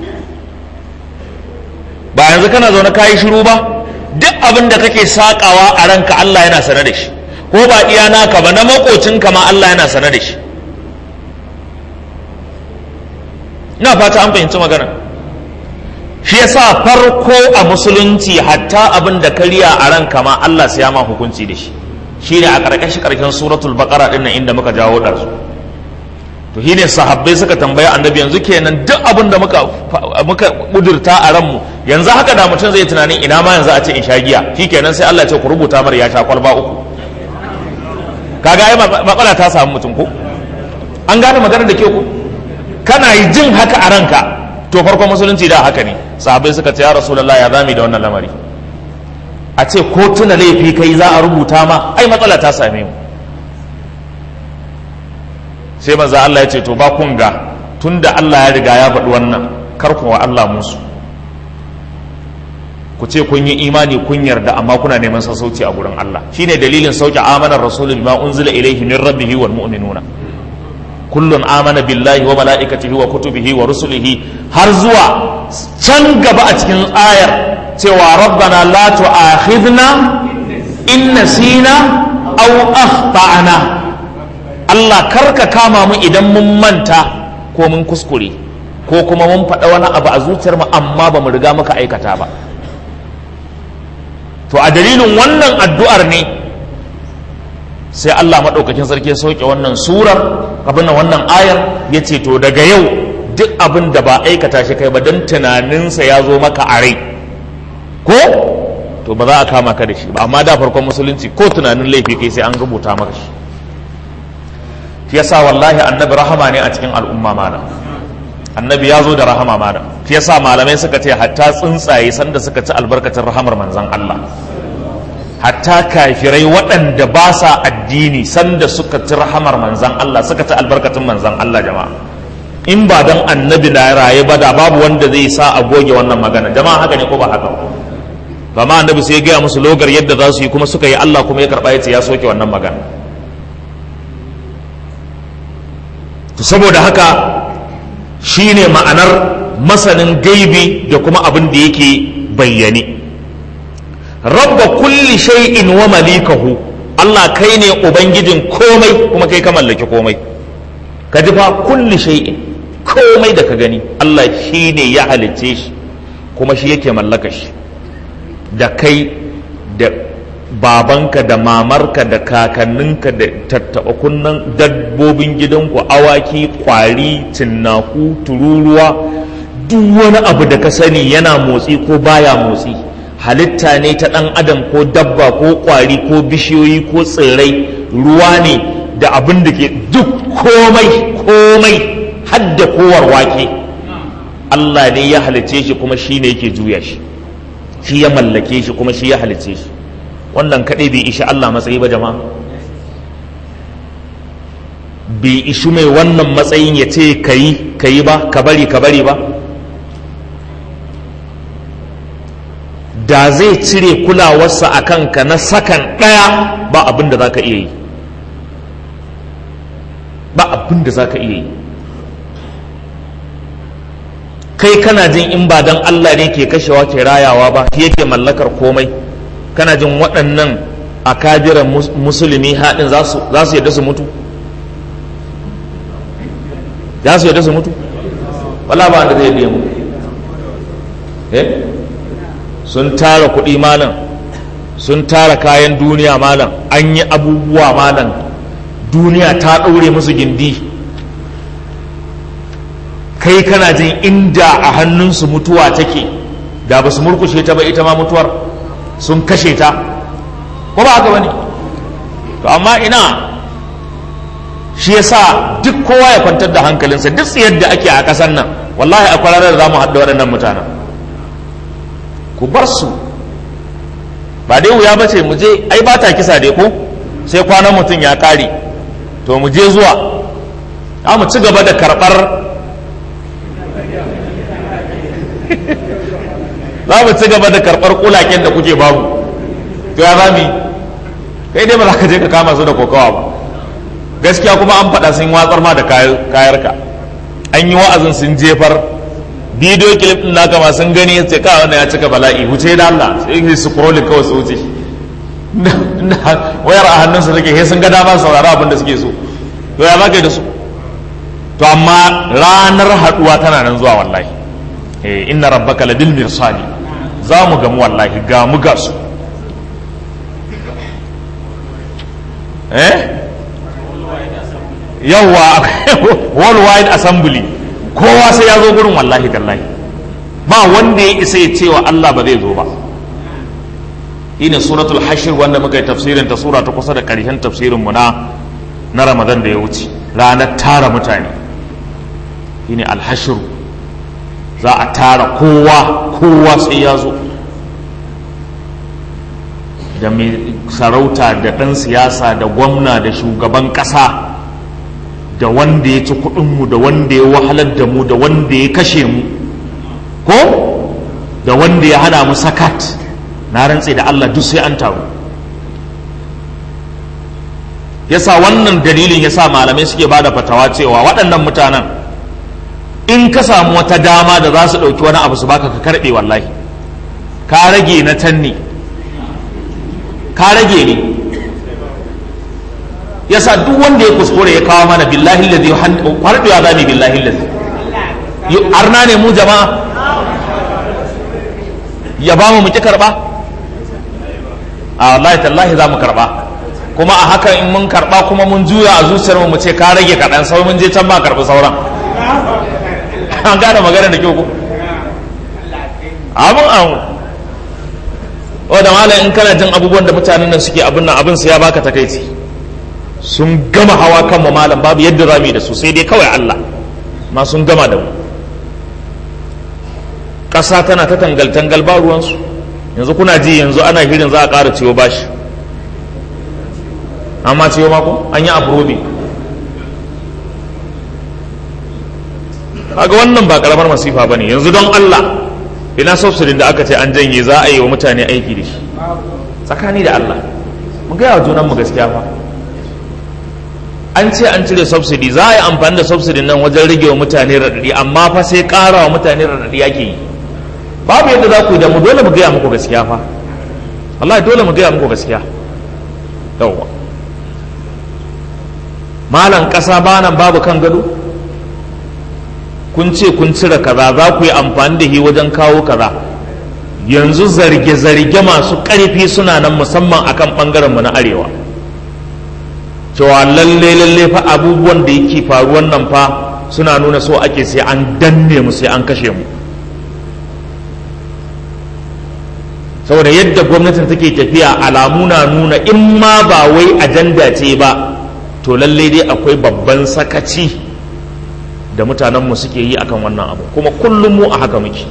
Ba yanzu kana zaune kayi shiru ba, duk abin da kake sakawa a ranka Allah yana sanar da shi, ko ba iya naka ba, na makocinka ma Allah yana sanar da shi. ina fata an fahimci magana. Shi yasa farko a musulunci hatta abin da kariya a ranka ma Allah sai ya ma hukunci da shi. Shine a ƙarshen suratul baqara din nan inda muka jawo da su. To shine sahabbai suka tambaya annabi, yanzu kenan duk abin da muka kudurta a ranmu, yanzu haka da mutum zai tunanin ina ma yanzu a ce in sha giya, shikenan sai Allah ya ce ku rubuta mar ya sha kwalba 3. Kaga ai matsala ta samu mutum ko? An gane maganar da ke ku? Kana yi jin haka a ranka, to farkon musulunci da haka ne. Sahabbai suka ce ya Rasulullah ya zami da wannan lamari, a ce ko tuna laifi kai za a rubuta ma, ai matsala ta same mu. Sai manzo Allah ya ce to ba kun ga tunda Allah ya riga ya faɗi wannan, kar ku wa Allah musu, ku ce kun yi imani kun yarda amma kuna neman sassauci a gurin Allah. Shine dalilin sauke amanar rasulul bima unzila ilayhi min rabbihi wal mu'minuna kullun amana billahi wa malaikatihi wa kutubihi wa rusulihi, har zuwa can gaba a cikin ayar cewa rabbana la tu'akhidna in nasina aw akhtana. Allah karka kama mu idan mun manta ko mun kuskure ko kuma mun faɗa wani abu a zuciyar mu amma ba mu riga muka aikata ba. To a dalilin wannan addu'ar ne sai Allah maɗaukakin sarki ya sauke wannan surar, abin nan wannan ayar, ya ce to daga yau duk abin da ba aikata shi kai ba don tunaninsa ya zo maka a rai ko to ba za a kama ka da shi ba, amma da farkon musulunci ko tunanin laifi kai sai an rubuta maka shi. Shi yasa wallahi annabi rahama ne a cikin al'umma mana, annabi ya zo da rahama mana. Shi yasa malamai suka ce hatta tsuntsaye sanda suka ci albarkacin rahamar manzon Allah, hatta kafirai waɗanda ba sa addini sanda suka ci rahamar manzan Allah, suka ci albarkatun manzan Allah jama'a. in ba don annabi na raye ba da babu wanda zai sa a goge wannan magana. Jama'a haka ne ko ba haka ba? Ma annabi sai ya gaya musu logar yadda za su yi kuma suka yi, Allah kuma ya karɓa ya ce ya soke wannan magana. To saboda haka shine ma'anar masanin gaibi da kuma abin da yake bayyane. Rabba kulli shay'in wa malikahu, Allah kai ne ubangijin komai kuma kai ka mallaki komai. Ka ji fa kulli shay'in, komai da ka gani Allah shi ne ya halicce shi kuma shi yake mallaka shi, da kai da babanka da mamarka da kakanninka da tattaɓa kunnan dabbobin gidanku, awaki, kwari, cinnaku, tururuwa, duk wani abu da ka sani yana motsi ko baya motsi, halitta ne ta ɗan adam ko dabba ko kwari ko bishiyoyi ko tsirrai, ruwa ne da abin da ke duk komai hadda kowar wake Allah ne ya halice shi kuma shi ne yake juya shi, shi ya mallake shi kuma shi ya halice shi. Wannan kaɗai bai ishi Allah matsayi ba jama'a? Bai ishi mai wannan matsayin ya ce ka yi ba, ka bari ba? Da zai cire kulawarsa a kanka na sakan ɗaya ba abin da za ka iya yi, ba abin da za ka iya yi. Kai kana jin in ba don Allah ne ke kashewa ke rayawa ba, shi yake mallakar komai, kana jin waɗannan akabiran musulmi haɗin za su yadda su mutu? Za su yadda su mutu? Wala ba da zai yadda mu. Sun tara kuɗi malam, sun tara kayan duniya malam, an yi abubuwa malam, duniya ta ɗaure musu gindi. Kai kana jin inda a hannunsu mutuwa take, da ba su murkushe ta ba ita ma mutuwar, sun kashe ta, ko ba haka bane? To amma ina, shi yasa duk kowa ya kwantar da hankalinsa, duk tsayar da ake a ƙasar nan wallahi a kwararar za mu haɗa waɗannan mutanen. Ku bar su, ba dai wuya ba ce mu je, ai ba ta kisa dai ko sai kwanan mutum ya ƙare, to mu je zuwa, za mu ci gaba da karɓar za mu ci gaba da karɓar kulaken da kuke babu. To ya zami, kai dai ba za ka je ka kama su da kokawa ba gaskiya, kuma an faɗa sun watsar ma da kayarka, an yi wa'azin sun jefar, bidiyo kilif ɗin naka ma sun gani ya ce ka wannan ya cika bala'i, wuce da Allah sai yi scrolling kawai su wuce wayar a hannunsu take, sai sun ga dama saurara abin da suke so. To ya za ka yi da su? To amma ranar haɗuwa tana nan zuwa wallahi. Inna rabbaka labil mirsali, za mu gamu wallahi, ga mu ga su. Yawwa worldwide assembly, kowa sai ya zo gurin wallahi tallahi, ba wanda ya isa ya cewa Allah ba zai zo ba. Ina suratul hashr wanda muka yi tafsirin ta, sura ta kusa da ƙarshen tafsirin mu na Ramadan da ya wuce, ranar tara mutane shine al-hashr. Za a tara kowa sai ya zo, da mai sarauta da ɗan siyasa da gwamna da shugaban ƙasa, da wanda ya ci kuɗinmu da wanda ya wahalar da mu da wanda ya kashe mu, ko da wanda ya hana mu sakat, na rantse da Allah duk sai an taru. Yasa wannan dalilin yasa malamai suke bada fatawa cewa waɗannan mutanen in ka samu wata dama da za su ɗauki wani abu su baka ka karɓe wallahi, ka rage na can ne, ka rage ne. Yasa duk wanda ya kuskure ya kawo mana billahi ladhi harbiya zami billahi ladhi arna ne mu jama'a, ya ba mu ki karɓa? A wallahi tallahi za mu karɓa, kuma a haka in mun karɓa kuma mun juya a zuciyar mu ce ka rage kaɗan, sau mun je can ba karɓi sauran. An gane magana da kyau ko? Abin da malam in kana jin abubuwan da mutanen nan suke abin nan, abin su ya baka takaici. Sun gama hawa kan mu malam, babu yadda za mu yi da su, sai dai kawai Allah, ma sun gama da mu. Ƙasa tana ta tangal-tangal ba ruwansu. Yanzu kuna ji, yanzu ana hirin za a ƙara ciwo bashi, amma ciwo mako an yi afrobi. kaga wannan ba karamar masifa bane. Yanzu don Allah ina subsidy da aka ce an janye za a yi wa mutane aiki da shi tsakani da Allah mu ga junan mu gaskiya fa. An ce an cire subsidy, za a yi amfani da subsidy nan wajen rage wa mutane radadi, amma fa sai ƙara wa mutane radadi ake yi. Babu yadda za ku yi da mu, dole mu gaya muku gaskiya fa, wallahi dole mu gaya muku gaskiya. Yawwa malan ƙasa ba nan babu kan gado, kun ce kun cire kaza za ku yi amfani da shi wajen kawo kaza. Yanzu zarge-zarge masu ƙarfi suna nan musamman akan ɓangaren mu na arewa, cewa lalle fa abubuwan da yake faruwan nan fa suna nuna so ake sai an danne mu, sai an kashe mu. Saboda yadda gwamnatin take tafiya alamu na nuna in ma ba wai ajanda ce ba, to lalle dai akwai babban sakaci da mutanenmu suke yi akan wannan abu, kuma kullum mu a haka muke.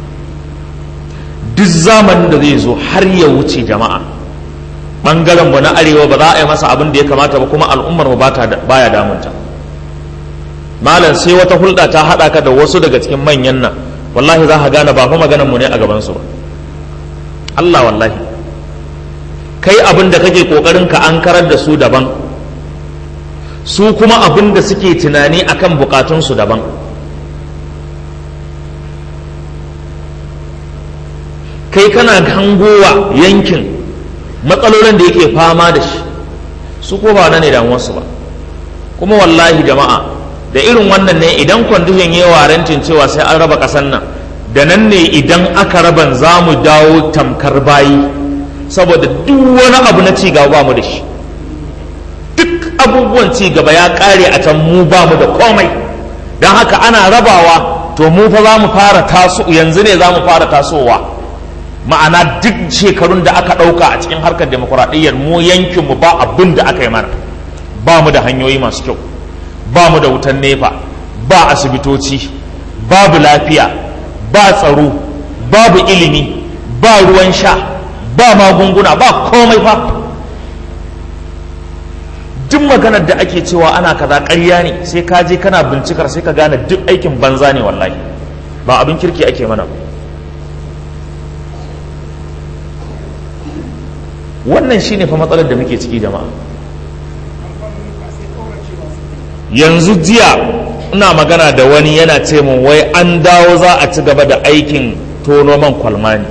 Duk zamanin da zai zo har ya wuce jama'a, bangaren mu na arewa ba za a yi masa abin da ya kamata ba, kuma al'ummar mu baya damunta. Malam sai wata hulɗa ta haɗa ka da wasu daga cikin manyan nan, wallahi za ka gane ba fa maganar mu ne a gaban su ba. Allah wallahi, kai abin da kake kokarin ka an karar da su daban, su kuma abin da suke tunani akan bukatun su daban. Kai kana hangowa yankin matsalolin da yake fama da shi, su ko ba ne damuwarsu ba. Kuma wallahi jama'a, da irin wannan ne idan kwandishin ya warantin cewa sai an raba ƙasar nan, da nan ne idan aka raban za mu dawo tamkar bayi, saboda duk wani abu na cigaba ba mu da shi. Duk abubuwan cigaba ya ƙare a can, mu ba mu da komai. Don haka ana rabawa, to mu fa za mu fara taso, yanzu ne za mu fara tasowa. Ma'ana duk shekarun da aka ɗauka a cikin harkar demokuraɗiyyar mu yankinmu ba abin da aka yi mana. Ba mu da hanyoyi masu kyau, ba mu da wutan nefa, ba asibitoci, babu lafiya, ba tsaro, babu ilimi, ba ruwan sha, ba magunguna, ba komai fa. Duk maganar da ake cewa ana kaza ƙarya ne, sai ka je kana bincikar sai ka gane duk aikin banza ne wallahi, ba abin kirki ake mana ba. Wannan shine fa matsalar da muke ciki jama'a. Yanzu jiya ina magana da wani yana ce mun wai an dawo za a ci gaba da aikin tono man kwalmani.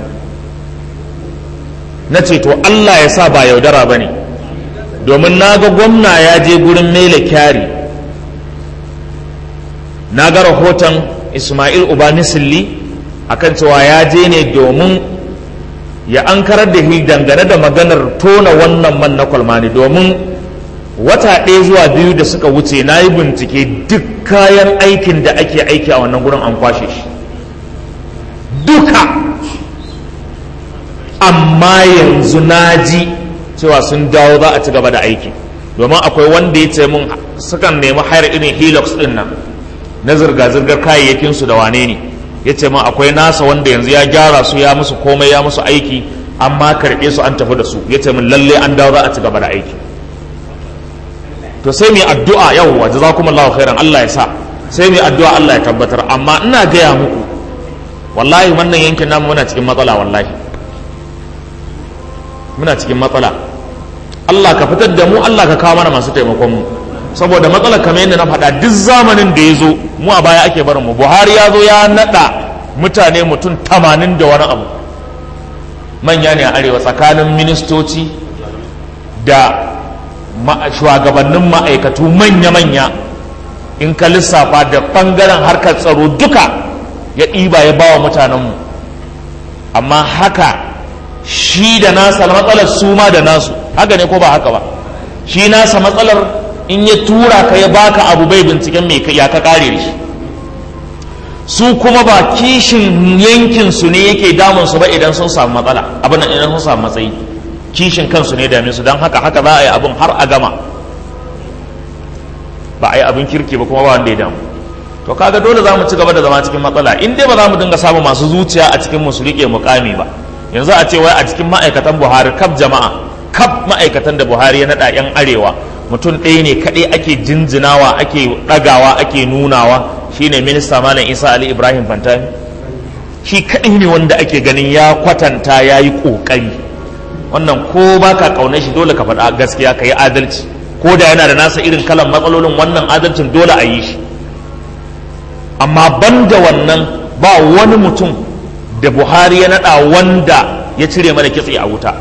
Na ce to Allah ya sa ba yaudara ba ne, domin na ga gwamna ya je gurin Mele Kyari, na ga rahoton Ismail Uba Nisilli akan cewa ya je ne domin ya ankarar da shi dangane da maganar tona wannan man na kwalmani. Domin wata ɗaya zuwa biyu da suka wuce na yi bincike, duk kayan aikin da ake aiki a wannan gurin an kwashe shi duka. Amma yanzu na ji cewa sun dawo za a ci gaba da aiki, domin akwai wanda ya ce mun sukan nemi hayar irin Hilux ɗin nan na zirga-zirgar kayayyakinsu da wane ne. Ya ce ma akwai nasa wanda yanzu ya gyara su, ya musu komai, ya musu aiki, amma karɓe su an tafi da su. Ya ce min lalle an dawo za a ci gaba da aiki. To sai mai addu'a, yawwa jazakumullahu khairan, Allah ya sa, sai mai addu'a Allah ya tabbatar. Amma ina gaya muku wallahi wannan yankin namu muna cikin matsala, wallahi muna cikin matsala. Allah ka fitar da mu, Allah ka kawo mana masu taimakon mu, saboda matsalar kamar yadda na faɗa, duk zamanin da ya zo mu a baya ake barin mu. Buhari ya zo ya naɗa mutane mutum 80 da wani abu, manya ne a arewa, tsakanin ministoci da shugabannin ma'aikatu manya-manya, in ka lissafa da ɓangaren harkar tsaro duka ya ɗiba ya ba wa mutanenmu. Amma haka shi da nasa matsalar, su ma da nasu, haka ne ko ba haka ba? Shi nasa matsalar in ya tura ka ya baka abu bai binciken mai ya ka kare da shi. Su kuma ba kishin yankin su ne yake damun su ba idan sun samu matsala, abin nan idan sun samu matsayi, kishin kansu ne dame su. Don haka za a yi abin har a gama, ba a yi abin kirki ba kuma ba wanda ya damu. To kaga dole za mu ci gaba da zama cikin matsala in dai ba za mu dinga samun masu zuciya a cikin mu su rike mukami ba. Yanzu a ce wai a cikin ma'aikatan Buhari kaf jama'a, kaf ma'aikatan da Buhari ya naɗa 'yan arewa, mutum ɗaya ne kaɗai ake jinjinawa, ake ɗagawa, ake nunawa, shine minista Malam Isa Ali Ibrahim Fantami. Shi kaɗai ne wanda ake ganin ya kwatanta, ya yi ƙoƙari. Wannan ko ba ka ƙaunar shi dole ka faɗa gaskiya, ka yi adalci, ko da yana da nasa irin kalan matsalolin, wannan adalcin dole a yi shi. Amma banda wannan ba wani mutum da Buhari ya naɗa wanda ya cire mana kitse a wuta.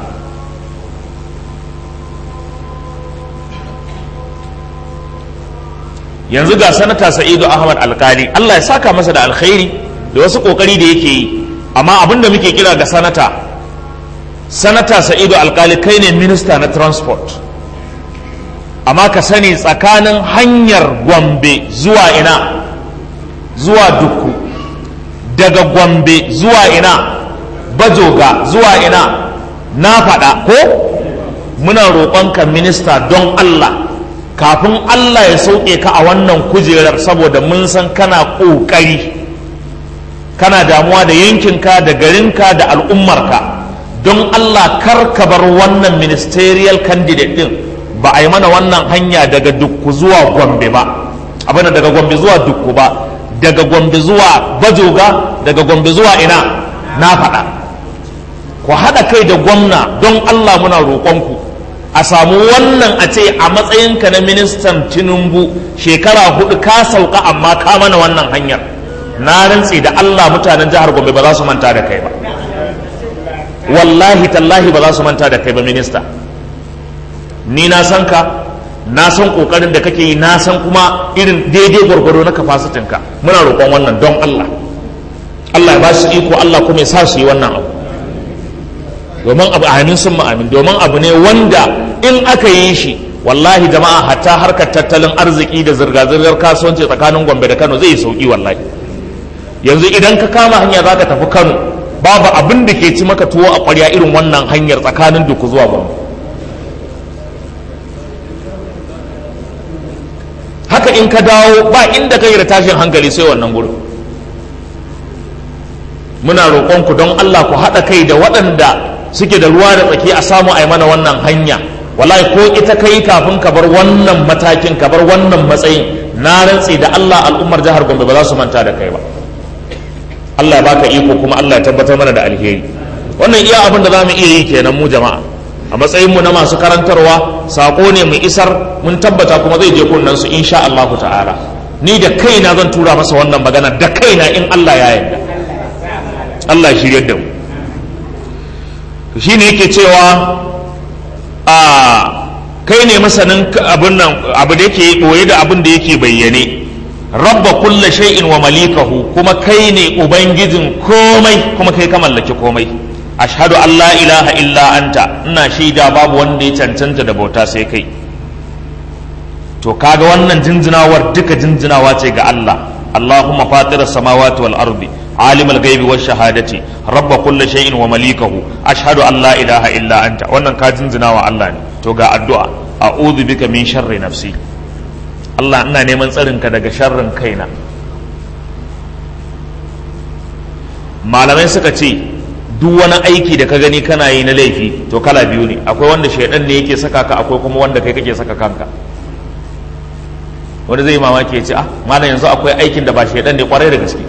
Yanzu ga sanata Sa'idu Ahmad Alkali, Allah ya saka masa da alkhairi da wasu kokari da yake yi, amma abin da muke kira ga sanata Sa'idu Alkali, kai ne minista na transport, amma ka sani tsakanin hanyar Gombe zuwa ina, zuwa Dukku, daga Gombe zuwa ina, Bajoga zuwa ina, na faɗa ko? Muna roƙonka minista don Allah, kafin Allah ya sauke ka a wannan kujerar, saboda mun san kana ƙoƙari, kana damuwa da yankinka da garinka da al'ummarka, don Allah kar ka bar wannan ministerial candidate din. Ba a yi mana wannan hanya daga Dukku zuwa Gombe ba, abin daga Gombe zuwa Dukku ba, daga Gombe zuwa Bajoga, daga Gombe zuwa ina, na faɗa. Ku haɗa kai da gwamna don Allah, muna roƙonku a samu wannan, a ce a matsayinka na ministan Tinubu shekara 4 ka sauka, amma ka mana wannan hanyar. Na rantse da Allah mutanen jihar Gombe ba za su manta da kai ba, wallahi tallahi ba za su manta da kai ba minista. Ni na san ka, na san kokarin da kake yi, na san kuma irin daidai gwargwaro na kafasitinka. Muna roƙon wannan don Allah, Allah ya ba su iko, Allah kuma ya sa su yi wannan abu, domin abu amin sun ma'amin, domin abu ne wanda in aka yi shi, wallahi jama'a, hatta harkar tattalin arziki da zirga-zirgar kasuwanci tsakanin Gombe da Kano zai yi sauki. Wallahi yanzu idan ka kama hanya za ka tafi Kano, babu abin da ke ci maka tuwo a ƙwarya irin wannan hanyar tsakanin Dukku zuwa Gombe. Haka in ka dawo ba inda kai da tashin hankali sai wannan gurin. Muna roƙonku don Allah ku haɗa kai da waɗanda suke da ruwa da tsaki a samu a yi mana wannan hanya. Wallahi ko ita kai kafin ka bar wannan matakin, ka bar wannan matsayin, na rantsi da Allah al'ummar jihar Gombe ba za su manta da kai ba. Allah ya baka iko, kuma Allah ya tabbatar mana da alheri. Wannan iya abin da za mu iya yi kenan mu jama'a, a matsayinmu na masu karantarwa, sako ne mu isar, mun tabbata kuma zai je kunnan su insha Allah ta'ala. Ni da kaina zan tura masa wannan magana da kaina in Allah ya yarda. Allah ya shiryar da mu. Shi ne yake cewa kai ne masanin abin nan, abu da yake ɓoye da abin da yake bayyane. Rabba kulla shay'in wa malikahu, kuma kai ne ubangijin komai, kuma kai ka mallaki komai. Ashhadu an la ilaha illa anta, ina shaida babu wanda ya cancanta da bauta sai kai. To kaga wannan jinjinawar duka jinjinawa ce ga Allah. Allahumma fatiras samawati wal ardi, alimul ghaibi wash shahadati, rabba kulli shay'in wa malikahu, ashhadu an la ilaha illa anta. Wannan ka jinjinawa Allah ne. To ga addu'a, a'udhu bika min sharri nafsi. Allah, ina neman tsarinka daga sharrin kaina. Malamai suka ce duk wani aiki da ka gani kana yi na laifi to kala biyu ne, akwai wanda shaidan ne yake saka ka, akwai kuma wanda kai kake saka kanka. Wanda zai mamaki ya ce, malam yanzu akwai aikin da ba shaidan ne, kwarai da gaske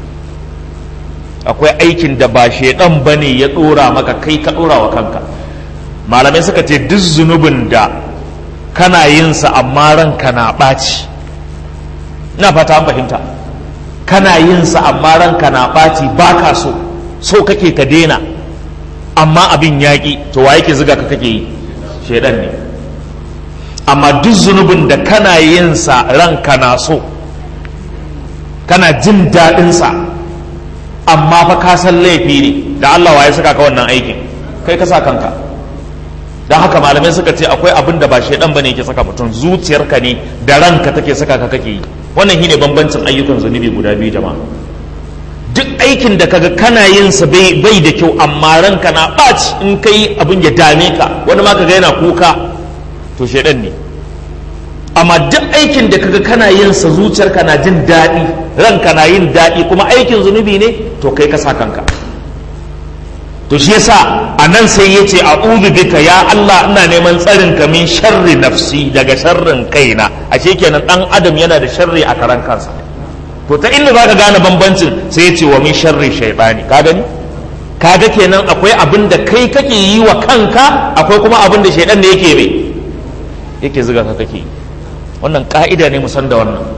akwai aikin da ba shaidan bane ya dora maka, kai ka dora wa kanka. Malamai suka ce duk zunubin da kana yin sa amma ranka na ɓaci, ina fata an fahimta, kana yin sa amma ranka na ɓaci, baka so kake ka daina, amma abin yaƙi, to wa yake zuga ka kake yi? Shaidan ne. Amma duk zunubin da kana yin sa ranka na so, kana jin daɗin sa, amma fa ka san laifi ne, da Allah wa ya saka ka wannan aikin? Kai ka sa kanka. Don haka malamai suka ce akwai abin da ba shaidan bane yake saka mutum, zuciyarka ne da ranka take saka ka kake yi. Wannan shine bambancin ayyukan zunubi guda biyu jama'a. Duk aikin da kaga kana yin sa bai da kyau, amma ranka na ɓaci, in kai abin ya dame ka, wani ma kaga yana kuka, to shaidan ne. Amma duk aikin da kaga kana yin sa zuciyarka na jin daɗi, ranka na yin daɗi, kuma aikin zunubi ne, to kai ka sa kanka. to shi yasa anan sai yace a'udhu bika ya Allah ina neman tsarin ka min sharri nafsi daga sharrin kaina. Ashe kenan dan adam yana da sharri a karan kansa. To ta inda zaka gane bambancin sai yace wa min sharri shaytani. Ka gani? Kaga kenan akwai abin da kai kake yi wa kanka, akwai kuma abin da shaydan ne yake zuga ka kake. Wannan ka'ida ne musan da wannan.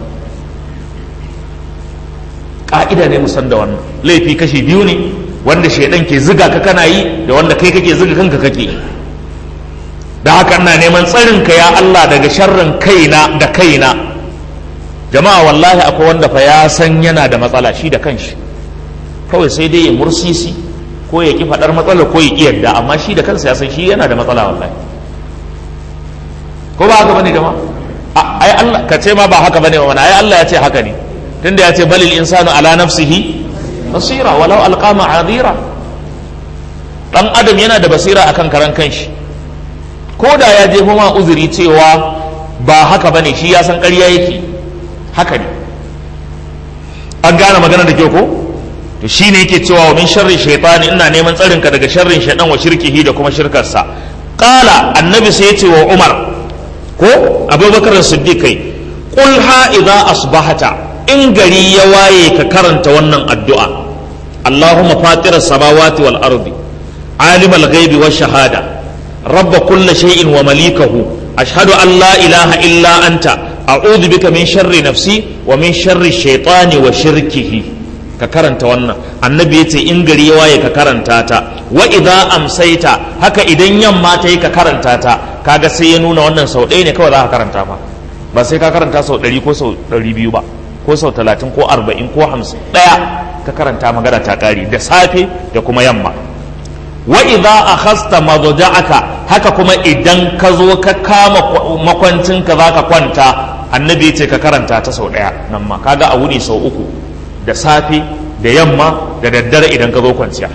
Ka'ida ne musan da wannan. Laifi kashi biyu ne, wanda shaidan ke ziga ka kana yi da wanda kai kake ziga kanka kake. Da haka ina neman tsarin ka ya Allah daga sharrin kaina da kaina. Jama'a wallahi akwai wanda fa ya san yana da matsala shi da kanshi, kawai sai dai ya mursisi ko ya ki faɗar matsalar ko ya ki yadda, amma shi da kansa ya san shi yana da matsala wallahi. Ko ba haka bane jama'a? Ai Allah ka ce ma ba haka bane mana, ai Allah ya ce haka ne, tunda ya ce balil insanu ala nafsihi basira walau alqa ma'adira. Dan adam yana da basira akan karan kanshi, ko da ya je ma uzuri cewa ba haka bane, shi ya san ƙarya yake, haka ne. An gane magana da kyau ko? To shine yake cewa wa min sharri shaytani, ina neman tsarin ka daga sharrin shaytan wa shirkihi da kuma shirkarsa. Qala annabi sai ya ce wa Umar ko Abubakar Siddiq kai, qul ha idza asbahata, in gari ya waye ka karanta wannan addu'a. Allahumma fatiras samawati wal ardi alimal ghaibi wash shahada rabb kulli shay'in wa malikahu ashhadu an la ilaha illa anta a'udhu bika min sharri nafsi wa min sharri shaytani wa shirkihi. Ka karanta wannan. Annabi yace in gari ya waye ka karanta ta. Wa idza amsaita, haka idan yamma ta yi ka karanta ta. Kaga sai ya nuna wannan sau ɗaya ne kawai za ka karanta ba sai ka karanta sau 100 ko sau 200 ba, ko sau 30 ko 40 ko 50. ɗaya ka karanta magana ta ƙari, da safe da kuma yamma. Wa idza akhasta madja'aka, haka kuma idan ka zo ka kama makwancinka zaka kwanta, annabi yace ka karanta ta sau ɗaya. Nan ma kaga a wuni sau 3, da safe da yamma da daddare idan ka zo kwanciya.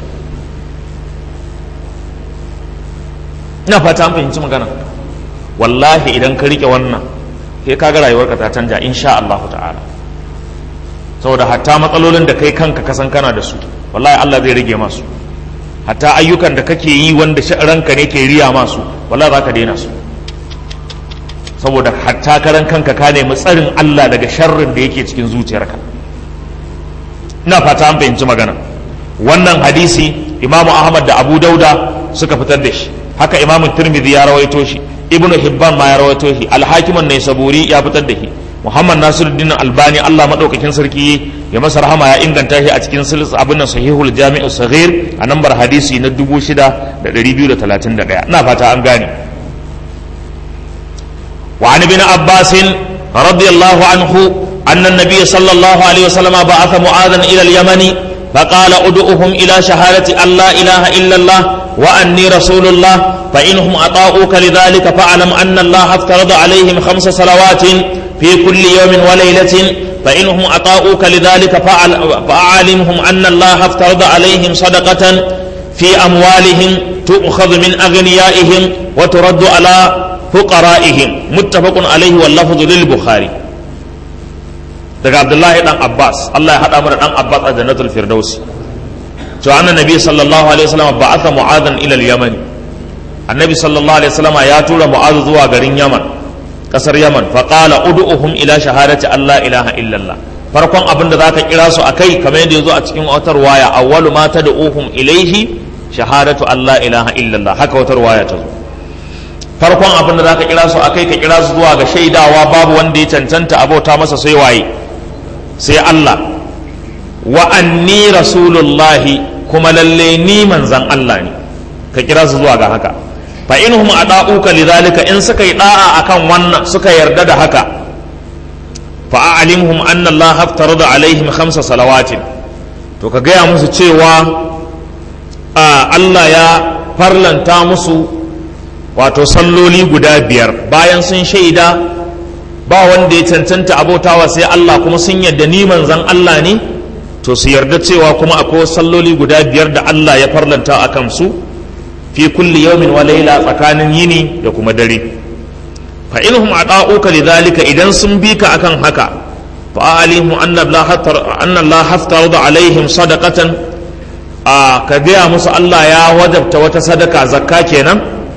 Ina fata an fahimci magana. Wallahi idan ka rike wannan, sai kaga rayuwarka ta canja insha Allah ta'ala. Saboda hatta matsalolin da kai kanka kasan kana da su, wallahi Allah zai rage masu. Hatta ayyukan da kake yi wanda ranka ne ke riya masu, wallahi za ka daina su. Saboda hatta karan kanka ka nemi tsarin Allah daga sharrin da yake cikin zuciyarka. Ina fata an fahimci magana. Wannan hadisi Imam Ahmad da Abu Dauda suka fitar da shi, haka Imam Tirmidhi ya rawaito shi, Ibn Hibban ma ya rawaito shi, Al-Hakim an-Naisaburi ya fitar da shi, Muhammad Nasiruddin Albani Allah madaukakin sarki ya masa rahama ya inganta shi a cikin abin nan Sahihul Jami'u Saghir a nambar hadisi na 6231. Ina fata an gane. Wa an ibn Abbas radiyallahu anhu anna an-nabiy sallallahu alaihi wasallam ba'atha Mu'adhan ila al-Yaman فقال ادعوهم إلى شهادة أن لا إله إلا الله وأني رسول الله فإنهم أطاعوك لذلك فاعلم أن الله افترض عليهم 5 صلوات في كل يوم وليلة فإنهم أطاعوك لذلك فأعلمهم أن الله افترض عليهم صدقة في أموالهم تؤخذ من أغنيائهم وترد على فقرائهم متفق عليه واللفظ للبخاري. daga Abdullahi dan Abbas, Allah ya hada mana dan Abbas a Jannatul Firdaus, to annabi sallallahu alaihi wasallam ba'atha Mu'adhan ila al-Yaman. Annabi sallallahu alaihi wasallam ya tura Mu'adh zuwa garin Yaman, kasar Yaman, fa qala ud'uhum ila shahadati alla ilaha illa Allah. Farkon abin da zaka kira su akai kamar yadda yazo a cikin wata riwaya, awwalu ma tad'uhum ilayhi shahadatu alla ilaha illa Allah, haka wata riwaya ta zo. Farkon abin da zaka kira su akai ka kira su zuwa ga shaidawa babu wanda ya cancanta abota masa sai waye, sai Allah. Wa anni rasulullahi, kuma lalle ni manzan Allah ne, ka kira su zuwa ga haka. Fa inhum ada'uka lidhalika, in suka yi da'a akan wannan suka yarda da haka, fa a'limhum anna Allah haftarada alaihim 5 salawatin, to ka gaya musu cewa Allah ya farlanta musu wato salloli guda 5 bayan sun shaida ba wanda ya cancanta abotawa sai Allah, kuma sun yarda ni manzan Allah ne, to su yarda cewa kuma akwai salloli guda 5 da Allah ya farlanta a kansu fi kulli yawmin wa layla, tsakanin yini da kuma dare. Fa inhum ata'uka lidhalika, idan sun bi ka akan haka, fa alimu anna Allah haftarada alaihim sadaqatan ka gaya musu Allah ya wajabta wata sadaka zakka kenan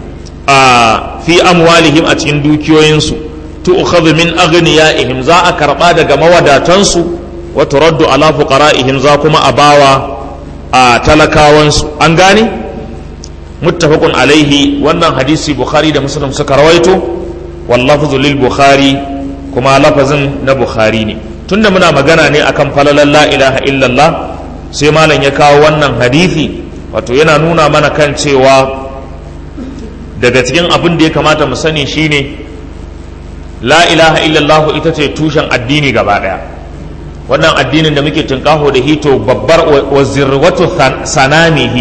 fi amwalihim a cikin dukiyoyinsu tu'khadhu min aghniyaihim za a karba daga mawadatansu wa turaddu ala fuqara'ihim za kuma a bawa talakawansu. an gane muttafaqun alaihi, wannan hadisi Bukhari da Muslim suka rawaito, wal lafzu lil Bukhari, kuma lafazin na Bukhari ne. Tunda muna magana ne akan falalan la ilaha illallah, sai malam ya kawo wannan hadisi, wato yana nuna mana kan cewa daga cikin abin da ya kamata mu sani shine la ilaha illallah ita ce tushen addini gaba daya. wannan addinin da muke tunkaho da hito babbar wazirwatu sanamihi,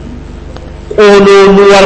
ƙololuwar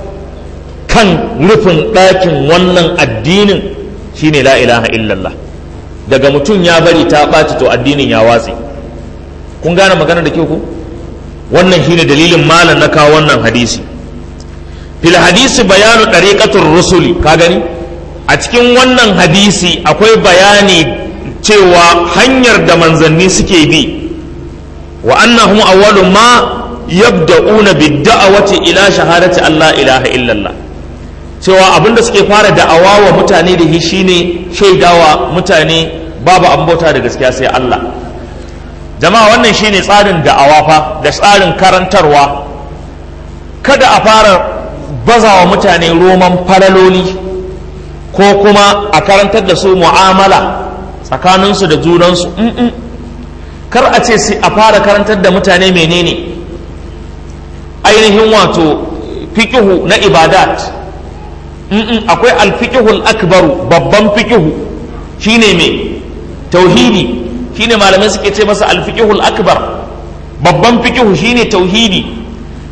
kan rufin ɗakin wannan addinin shine la ilaha illallah. daga mutum ya bari ta ɓaci to addinin ya watse. kun gane magana da ke ku? wannan shine dalilin malam na kawo wannan hadisi. fil hadisi bayanu ɗariƙatul rusuli, ka gani a cikin wannan hadisi akwai bayani cewa hanyar da manzanni suke bi, wa annahum awwalu ma yabda'una bid-da'wati ila shahadati Allah ilaha illallah, cewa abinda suke fara da'awa wa mutane da shi shine shaidawa mutane babu an bauta da gaskiya sai Allah. jama'a wannan shine tsarin da'awa fa da tsarin karantarwa. kada a fara bazawa mutane roman falaloli ko kuma a karantar da su mu'amala tsakaninsu da junansu. kar a ce sai a fara karantar da mutane menene ainihin wato fikihu na ibadat. akwai alfikihul akbaru, babban fikihu shine me tauhidi, shine malamai suke ce masa alfikihul akbar. babban fikihu shine tauhidi.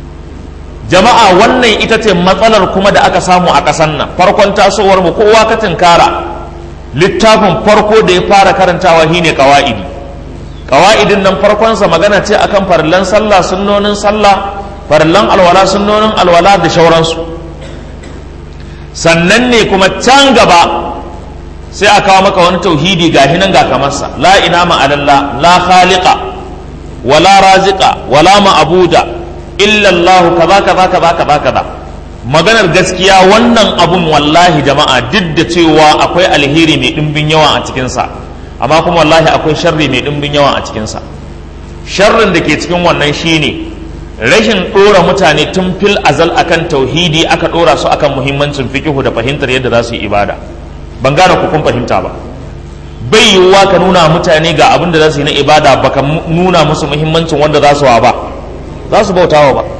jama'a wannan ita ce matsalar kuma da aka samu a ƙasan nan. farkon tasowar mu kowa ka tinkara littafin farko da ya fara karantawa shine qawaidi. qawaidin nan farkonsa magana ce akan farillan sallah, sunnonin sallah, farillan alwala, sunnonin alwala da shauransu. sannan ne kuma can gaba sai a kawo maka wani tauhidi ga hinan ga kamarsa, la inama alallah, la khaliqa wala raziqa wala ma'buda illa Allah, kaza kaza kaza kaza kaza. maganar gaskiya wannan abun wallahi jama'a duk da cewa akwai alheri mai dimbin yawa a cikinsa, amma kuma wallahi akwai sharri mai dimbin yawa a cikinsa. sharrin da ke cikin wannan shine rashin ɗora mutane tun fil azal akan tauhidi, aka ɗora su akan muhimmancin fikihu da fahimtar yadda za su yi ibada. ban gane ku kun fahimta ba. bai yiwuwa ka nuna mutane ga abin da za su yi na ibada baka nuna musu muhimmancin wanda za su wa ba, za su bautawa ba.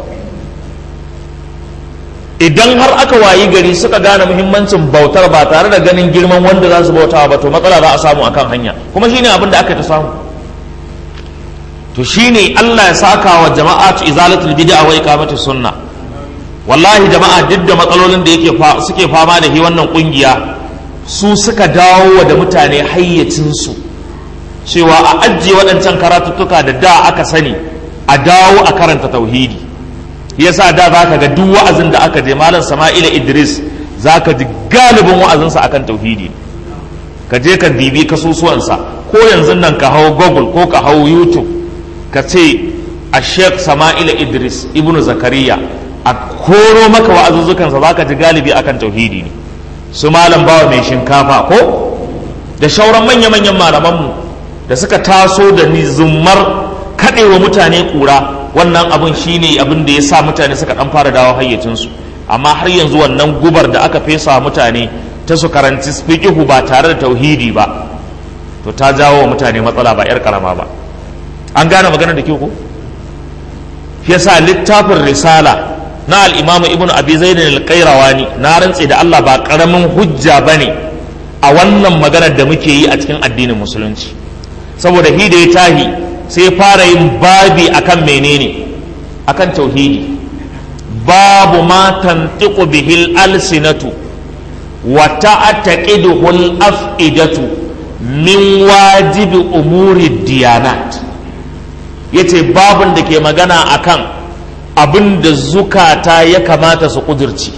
idan har aka wayi gari suka gane muhimmancin bautar ba tare da ganin girman wanda za su bautawa ba, to matsala za a samu akan hanya, kuma shine abin da aka ta samu. to shine Allah ya saka wa jama'atu izalatul bid'a wa iqamatus sunna. wallahi jama'a duk da matsalolin da yake suke fama da shi wannan kungiya, su suka dawo da mutane hayyacin su cewa a ajiye waɗancan karatuttuka da da aka sani, a dawo a karanta tauhidi. yasa da zaka ga duk wa'azin da aka je malam Sama'ila Idris zaka ji galibin wa'azinsa akan tauhidi. ka je ka bibi kasusuwansa, ko yanzu nan ka hau Google ko ka hau YouTube ka ce a Sheikh Sama'ila Idris ibnu Zakariya, a koro maka wa'azuzzukansa za ka ji galibi akan tauhidi ne. su malam bawa mai shinkafa ko da shauran manya-manyan malamanmu da suka taso da nizummar kaɗewa mutane ƙura, wannan abin shine abin da ya sa mutane suka ɗan fara dawo hayyacinsu. amma har yanzu wannan gubar da aka fesa mutane ta su karanci fiqihu ba tare da tauhidi ba, to ta jawo wa mutane matsala ba 'yar karama ba. an gane magana da ke ko? yasa littafin risala na al-imamu ibnu abi zaid al-qayrawani, na rantse da Allah ba karamin hujja bane a wannan maganar da muke yi a cikin addinin musulunci. saboda hi da ya tahi sai fara yin babi akan menene, akan tauhidi. babu ma tantiqu bihil alsinatu wa ta'taqiduhu al-af'idatu min wajibi umuri diyanat. yace babun da ke magana akan abin da zukata ya kamata su kudurci,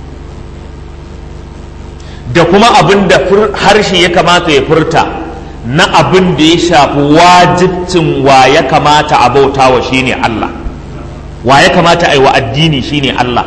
da kuma abin da harshe ya kamata ya furta na abin da ya shafi wajibcin wa ya kamata a bautawa shine Allah. wa ya kamata a yi wa addini shine Allah.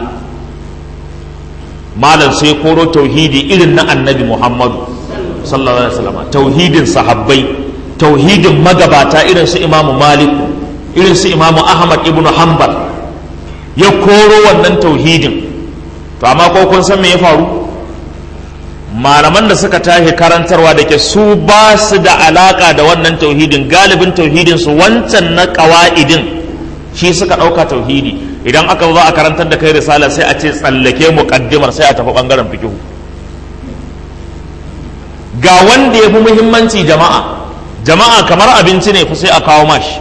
malam sai koro tauhidi irin na annabi Muhammadu sallallahu alaihi wasallam, tauhidin sahabbai, tauhidin magabata irin su Imamu Malik, irin su Imamu Ahmad ibn Hanbal, ya koro wannan tauhidin. To amma ko kun san me ya faru? Malaman da suka tashi karantarwa da ke su ba su da alaka da wannan tauhidin, galibin tauhidin su wancan na qawaidin shi suka dauka tauhidi. Idan aka zo a karantar da kai risala sai a ce tsallake muqaddimar sai a tafi bangaren fiqh. Ga wanda ya fi muhimmanci jama'a kamar abinci ne fa sai a kawo mashi.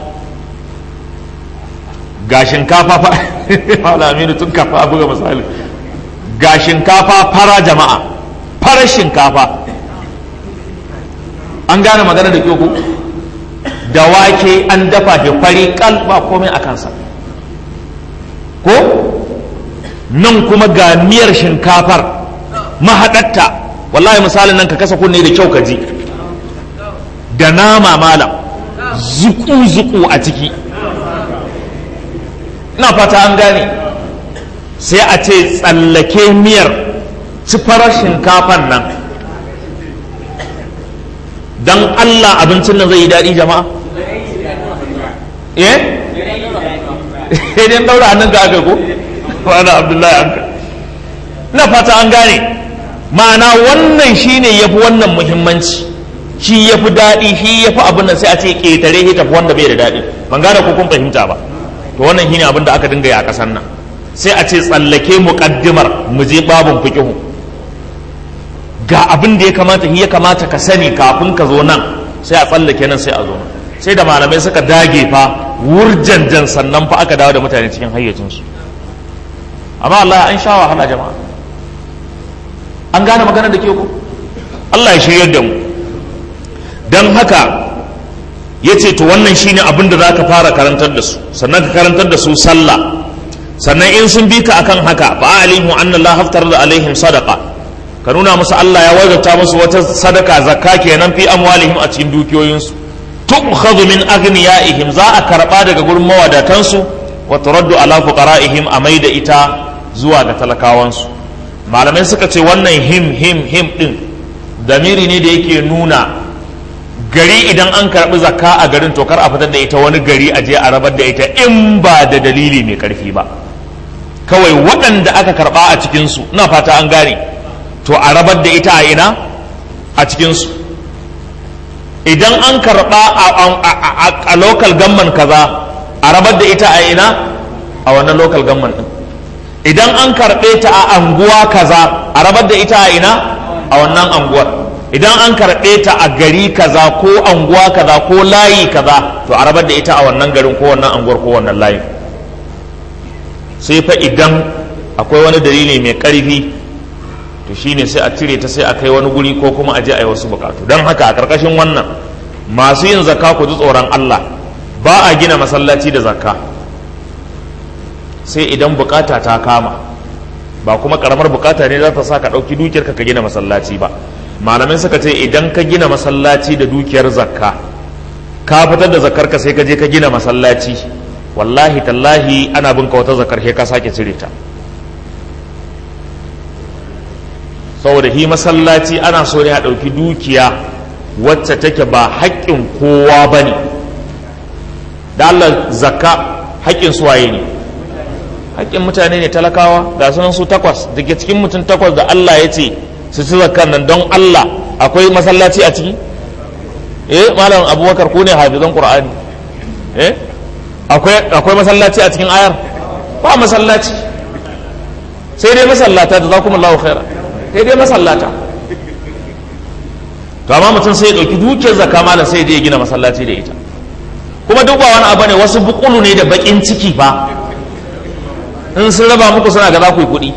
Ga shinkafa fa Aminu tun kafa a buga misali, ga shinkafa fara jama'a, farar shinkafa, an gane magana da kyau ko? Da wake an dafa shi fari kal ba komai a kansa ko? Nan kuma ga miyar shinkafar mahaɗatta, wallahi misalin nan ka kasa kunne da kyau ka ji, da nama malam zuku-zuku a ciki, ina fata an gane. Sai a ce tsallake miyar ci farar shinkafan nan, don Allah abincin nan zai yi daɗi jama'a? Idan daura hannun ga aka ko? Wani Abdullahi an ka, ina fata an gane. Ma'ana wannan shi ne ya fi wannan muhimmanci, shi ya fi daɗi, shi ya fi abin nan, sai a ce ƙetare ya tafi wanda bai da daɗi. Ban gane ko kun fahimta ba. To wannan shi ne abin da aka dinga yi a ƙasar nan. Sai a ce tsallake muƙaddimar mu je babun fiqihu. Ga abin da ya kamata ka sani kafin ka zo nan, sai a tsallake nan sai a zo nan. Sai da malamai suka dage fa wurjanjan, sannan fa aka dawo da mutane cikin hayyacinsu. Amma Allah an sha wahala jama'a. An gane magana da ke ku? Allah ya shiryar da mu. Don haka ya ce to wannan shine abin da za ka fara karantar da su, sannan ka karantar da su sallah, sannan in sun bi ka akan haka fa alimu anna Allah haftar da alaihim sadaqa, ka nuna musu Allah ya wajabta musu wata sadaka, zakka kenan, fi amwalihim a cikin dukiyoyinsu, tu'khadhu min aghniyaihim, za a karba daga gurin mawadatansu, wa turaddu ala fuqaraihim, a maida ita zuwa ga talakawansu. Malamai suka ce wannan him din damiri ne da yake nuna gari idan an karbi zakka a garin to kar a fitar da ita wani gari a je a rabar da ita in ba da dalili mai karfi ba. Kawai waɗanda aka karba a cikinsu, ina fata an gane, to a rabar da ita a ina? A cikinsu. Idan an karɓa a local government kaza, a rabar da ita a ina? A wannan local government ɗin. Idan an karɓe ta a anguwa kaza, a rabar da ita a ina? A wannan anguwar. Idan an karɓe ta a gari kaza ko anguwa kaza ko layi kaza, to a rabar da ita a wannan garin ko wannan anguwar ko wannan layin. Sai fa idan akwai wani dalili mai ƙarfi, to shine sai a cire ta sai a kai wani guri ko kuma a je a yi wasu bukatu. Don haka a karkashin wannan, masu yin zakka ku ji tsoron Allah, ba a gina masallaci da zakka sai idan bukata ta kama, ba kuma karamar bukata ne za ta sa ka ɗauki dukiyar ka gina masallaci ba. Malamai suka ce idan ka gina masallaci da dukiyar zakka, ka fitar da zakkar ka sai ka je ka gina masallaci, wallahi tallahi ana bin ka wata zakkar sai ka sake cire ta. Saboda hi masallaci ana so ne a ɗauki dukiya wacce take ba haƙƙin kowa ba ne. Da Allah zakka haƙƙin suwaye ne? Haƙƙin mutane ne, talakawa, ga sunan su 8, daga cikin mutum 8 da Allah ya ce su ci zakkan nan, don Allah akwai masallaci a ciki? Malam Abubakar ku ne hafizan Qur'ani, akwai masallaci a cikin ayar? Ba masallaci, sai dai masallata, jazakumullahu khairan, sai dai masallata. To amma mutum sai ya ɗauki dukiyar zakka malam sai ya gina masallaci da ita, kuma duk ba wani abu ne, wasu bukulu ne da bakin ciki fa, in sun raba muku suna ga za ku yi kuɗi.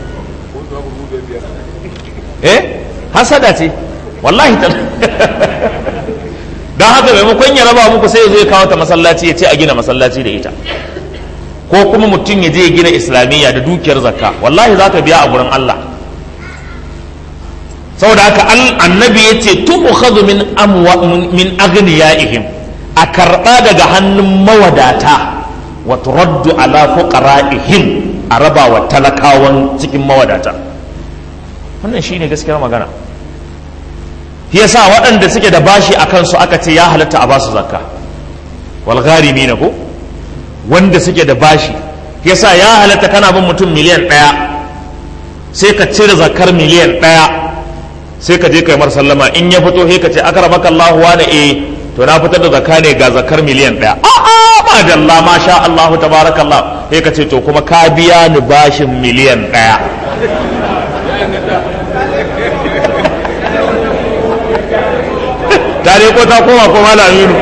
Hasada ce wallahi ta don haka maimakon ya raba muku sai ya zo ya kawo ta masallaci ya ce a gina masallaci da ita, ko kuma mutum ya je ya gina islamiyya da dukiyar zakka, wallahi za ka biya a gurin Allah. saboda haka annabi ya ce tu'khadhu min aghniyaihim, a karɓa daga hannun mawadata, wa turaddu ala fuqara'ihim, a raba wa talakawan cikin mawadata. Wannan shine gaskiyar magana. Yasa waɗanda suke da bashi a kansu aka ce ya halatta a basu zakka, wal gharimina ko, wanda suke da bashi. Yasa ya halatta kana bin mutum miliyan 1 sai ka cire zakkar miliyan 1 sai ka je kai mar sallama, in ya fito sai ka ce akramaka Allah wa da to na fitar da zakka ne ga zakkar miliyan 1. Madalla masha Allah tabarakallah, sai ka ce to kuma ka biya ni bashin miliyan 1. tare ko ta koma ko malaminu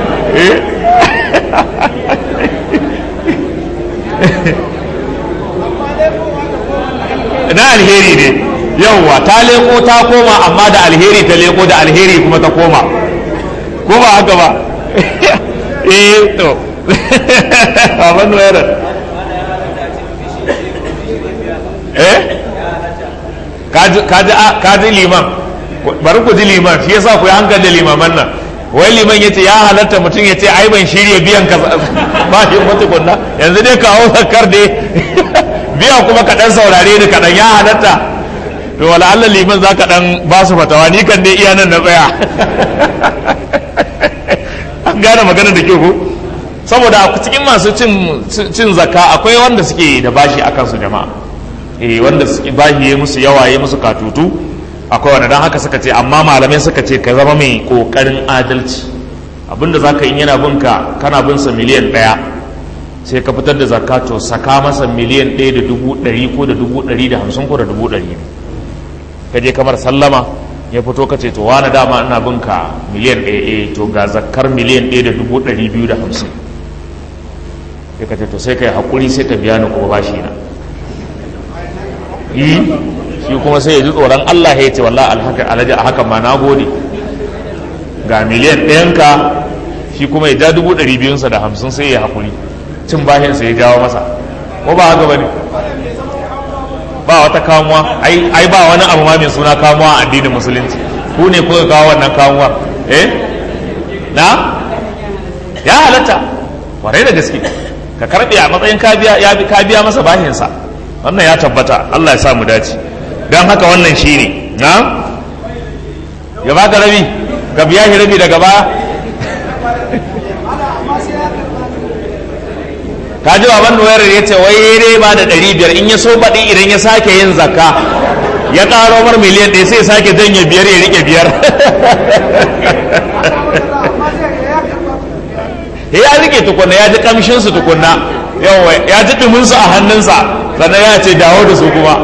na alheri ne yawwa, ta leko ta koma amma da alheri ta leko, da alheri kuma ta koma, ko ba haka ba? To abin wayar kaji liman, bari ku ji liman, shi yasa ku yi hankali da limaman nan. Wai liman yace ya halatta mutum ya ce ai ban shirya biyan ka ba shi mutukunna, yanzu dai kawo zakar dai biya kuma ka dan saurare ni kaɗan, ya halatta. To wala Allah liman za ka dan ba su fatawa, ni kan dai iya nan na tsaya. An gane magana da ke ku, saboda cikin masu cin zakka akwai wanda suke da bashi a kansu jama'a, wanda suke bashi ya musu yawa, ya musu katutu, akwai wanda don haka suka ce, amma malamai suka ce ka zama mai kokarin adalci. Abinda za ka yi yana binka, kana bin sa miliyan 1 sai ka fitar da zakka, to saka masa miliyan 1,100,000 ko da 150,000 ko da 100,000. ka je kamar sallama ya fito ka ce to wani dama ina binka miliyan 1, to ga zakkar miliyan 1,250,000. sai ka ce to sai ka yi haƙuri, sai ka biya ni kuma bashi na. Shi kuma sai ya ji tsoron Allah, ya ce wallahi alhaji a hakan ma na gode, ga miliyan 1 ka, shi kuma ya ja 250,000 sai ya haƙuri, cin bashin sai ya jawo masa, ko ba haka bane? Ba wata kamuwa, ai ba wani abu ma mai suna kamuwa a addinin musulunci. Ku ne kuka kawo wannan kamuwa? Ya halatta kwarai da gaske ka karbe a matsayin ka biya masa bashinsa, wannan ya tabbata. Allah ya sa mu dace. don haka wannan shine na ya baka rabi, ka biya shi rabi daga baya. ka ji baban nuwayar ya ce wai dai ba da 500, in ya so baɗi idan ya sake yin zakka ya ƙaro mar miliyan 1 sai ya sake janye 5 ya rike 5. ya rike tukunna, ya ji kamshinsu tukunna, yawa ya ji ɗuminsu a hannunsa, sannan ya ce dawo da su kuma.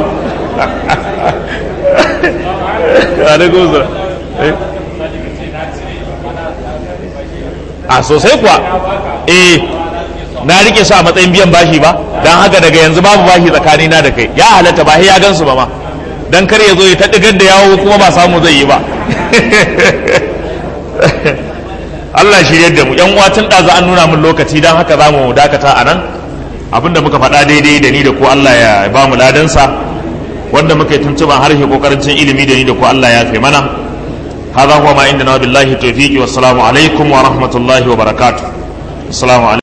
A sosai kuwa, na rike su a matsayin biyan bashi ba, don haka daga yanzu babu bashi tsakanina da kai, ya halatta ba ya gansu ba ma, don kar ya zo ya taɗigar da yawo kuma ba samu zai yi ba. Allah shi yadda mu yan uwa, tun ɗazu an nuna min lokaci, don haka za mu dakata a nan. Abinda muka faɗa daidai da ni da ku Allah ya ba mu ladansa, wanda muka yi tuntuban harshe ko karancin ilimi da ni da ku Allah ya kai mana. Hadha huwa ma indana billahi tawfiqi, wassalamu alaikum wa rahmatullahi wa barakatuh. Assalamu alaikum.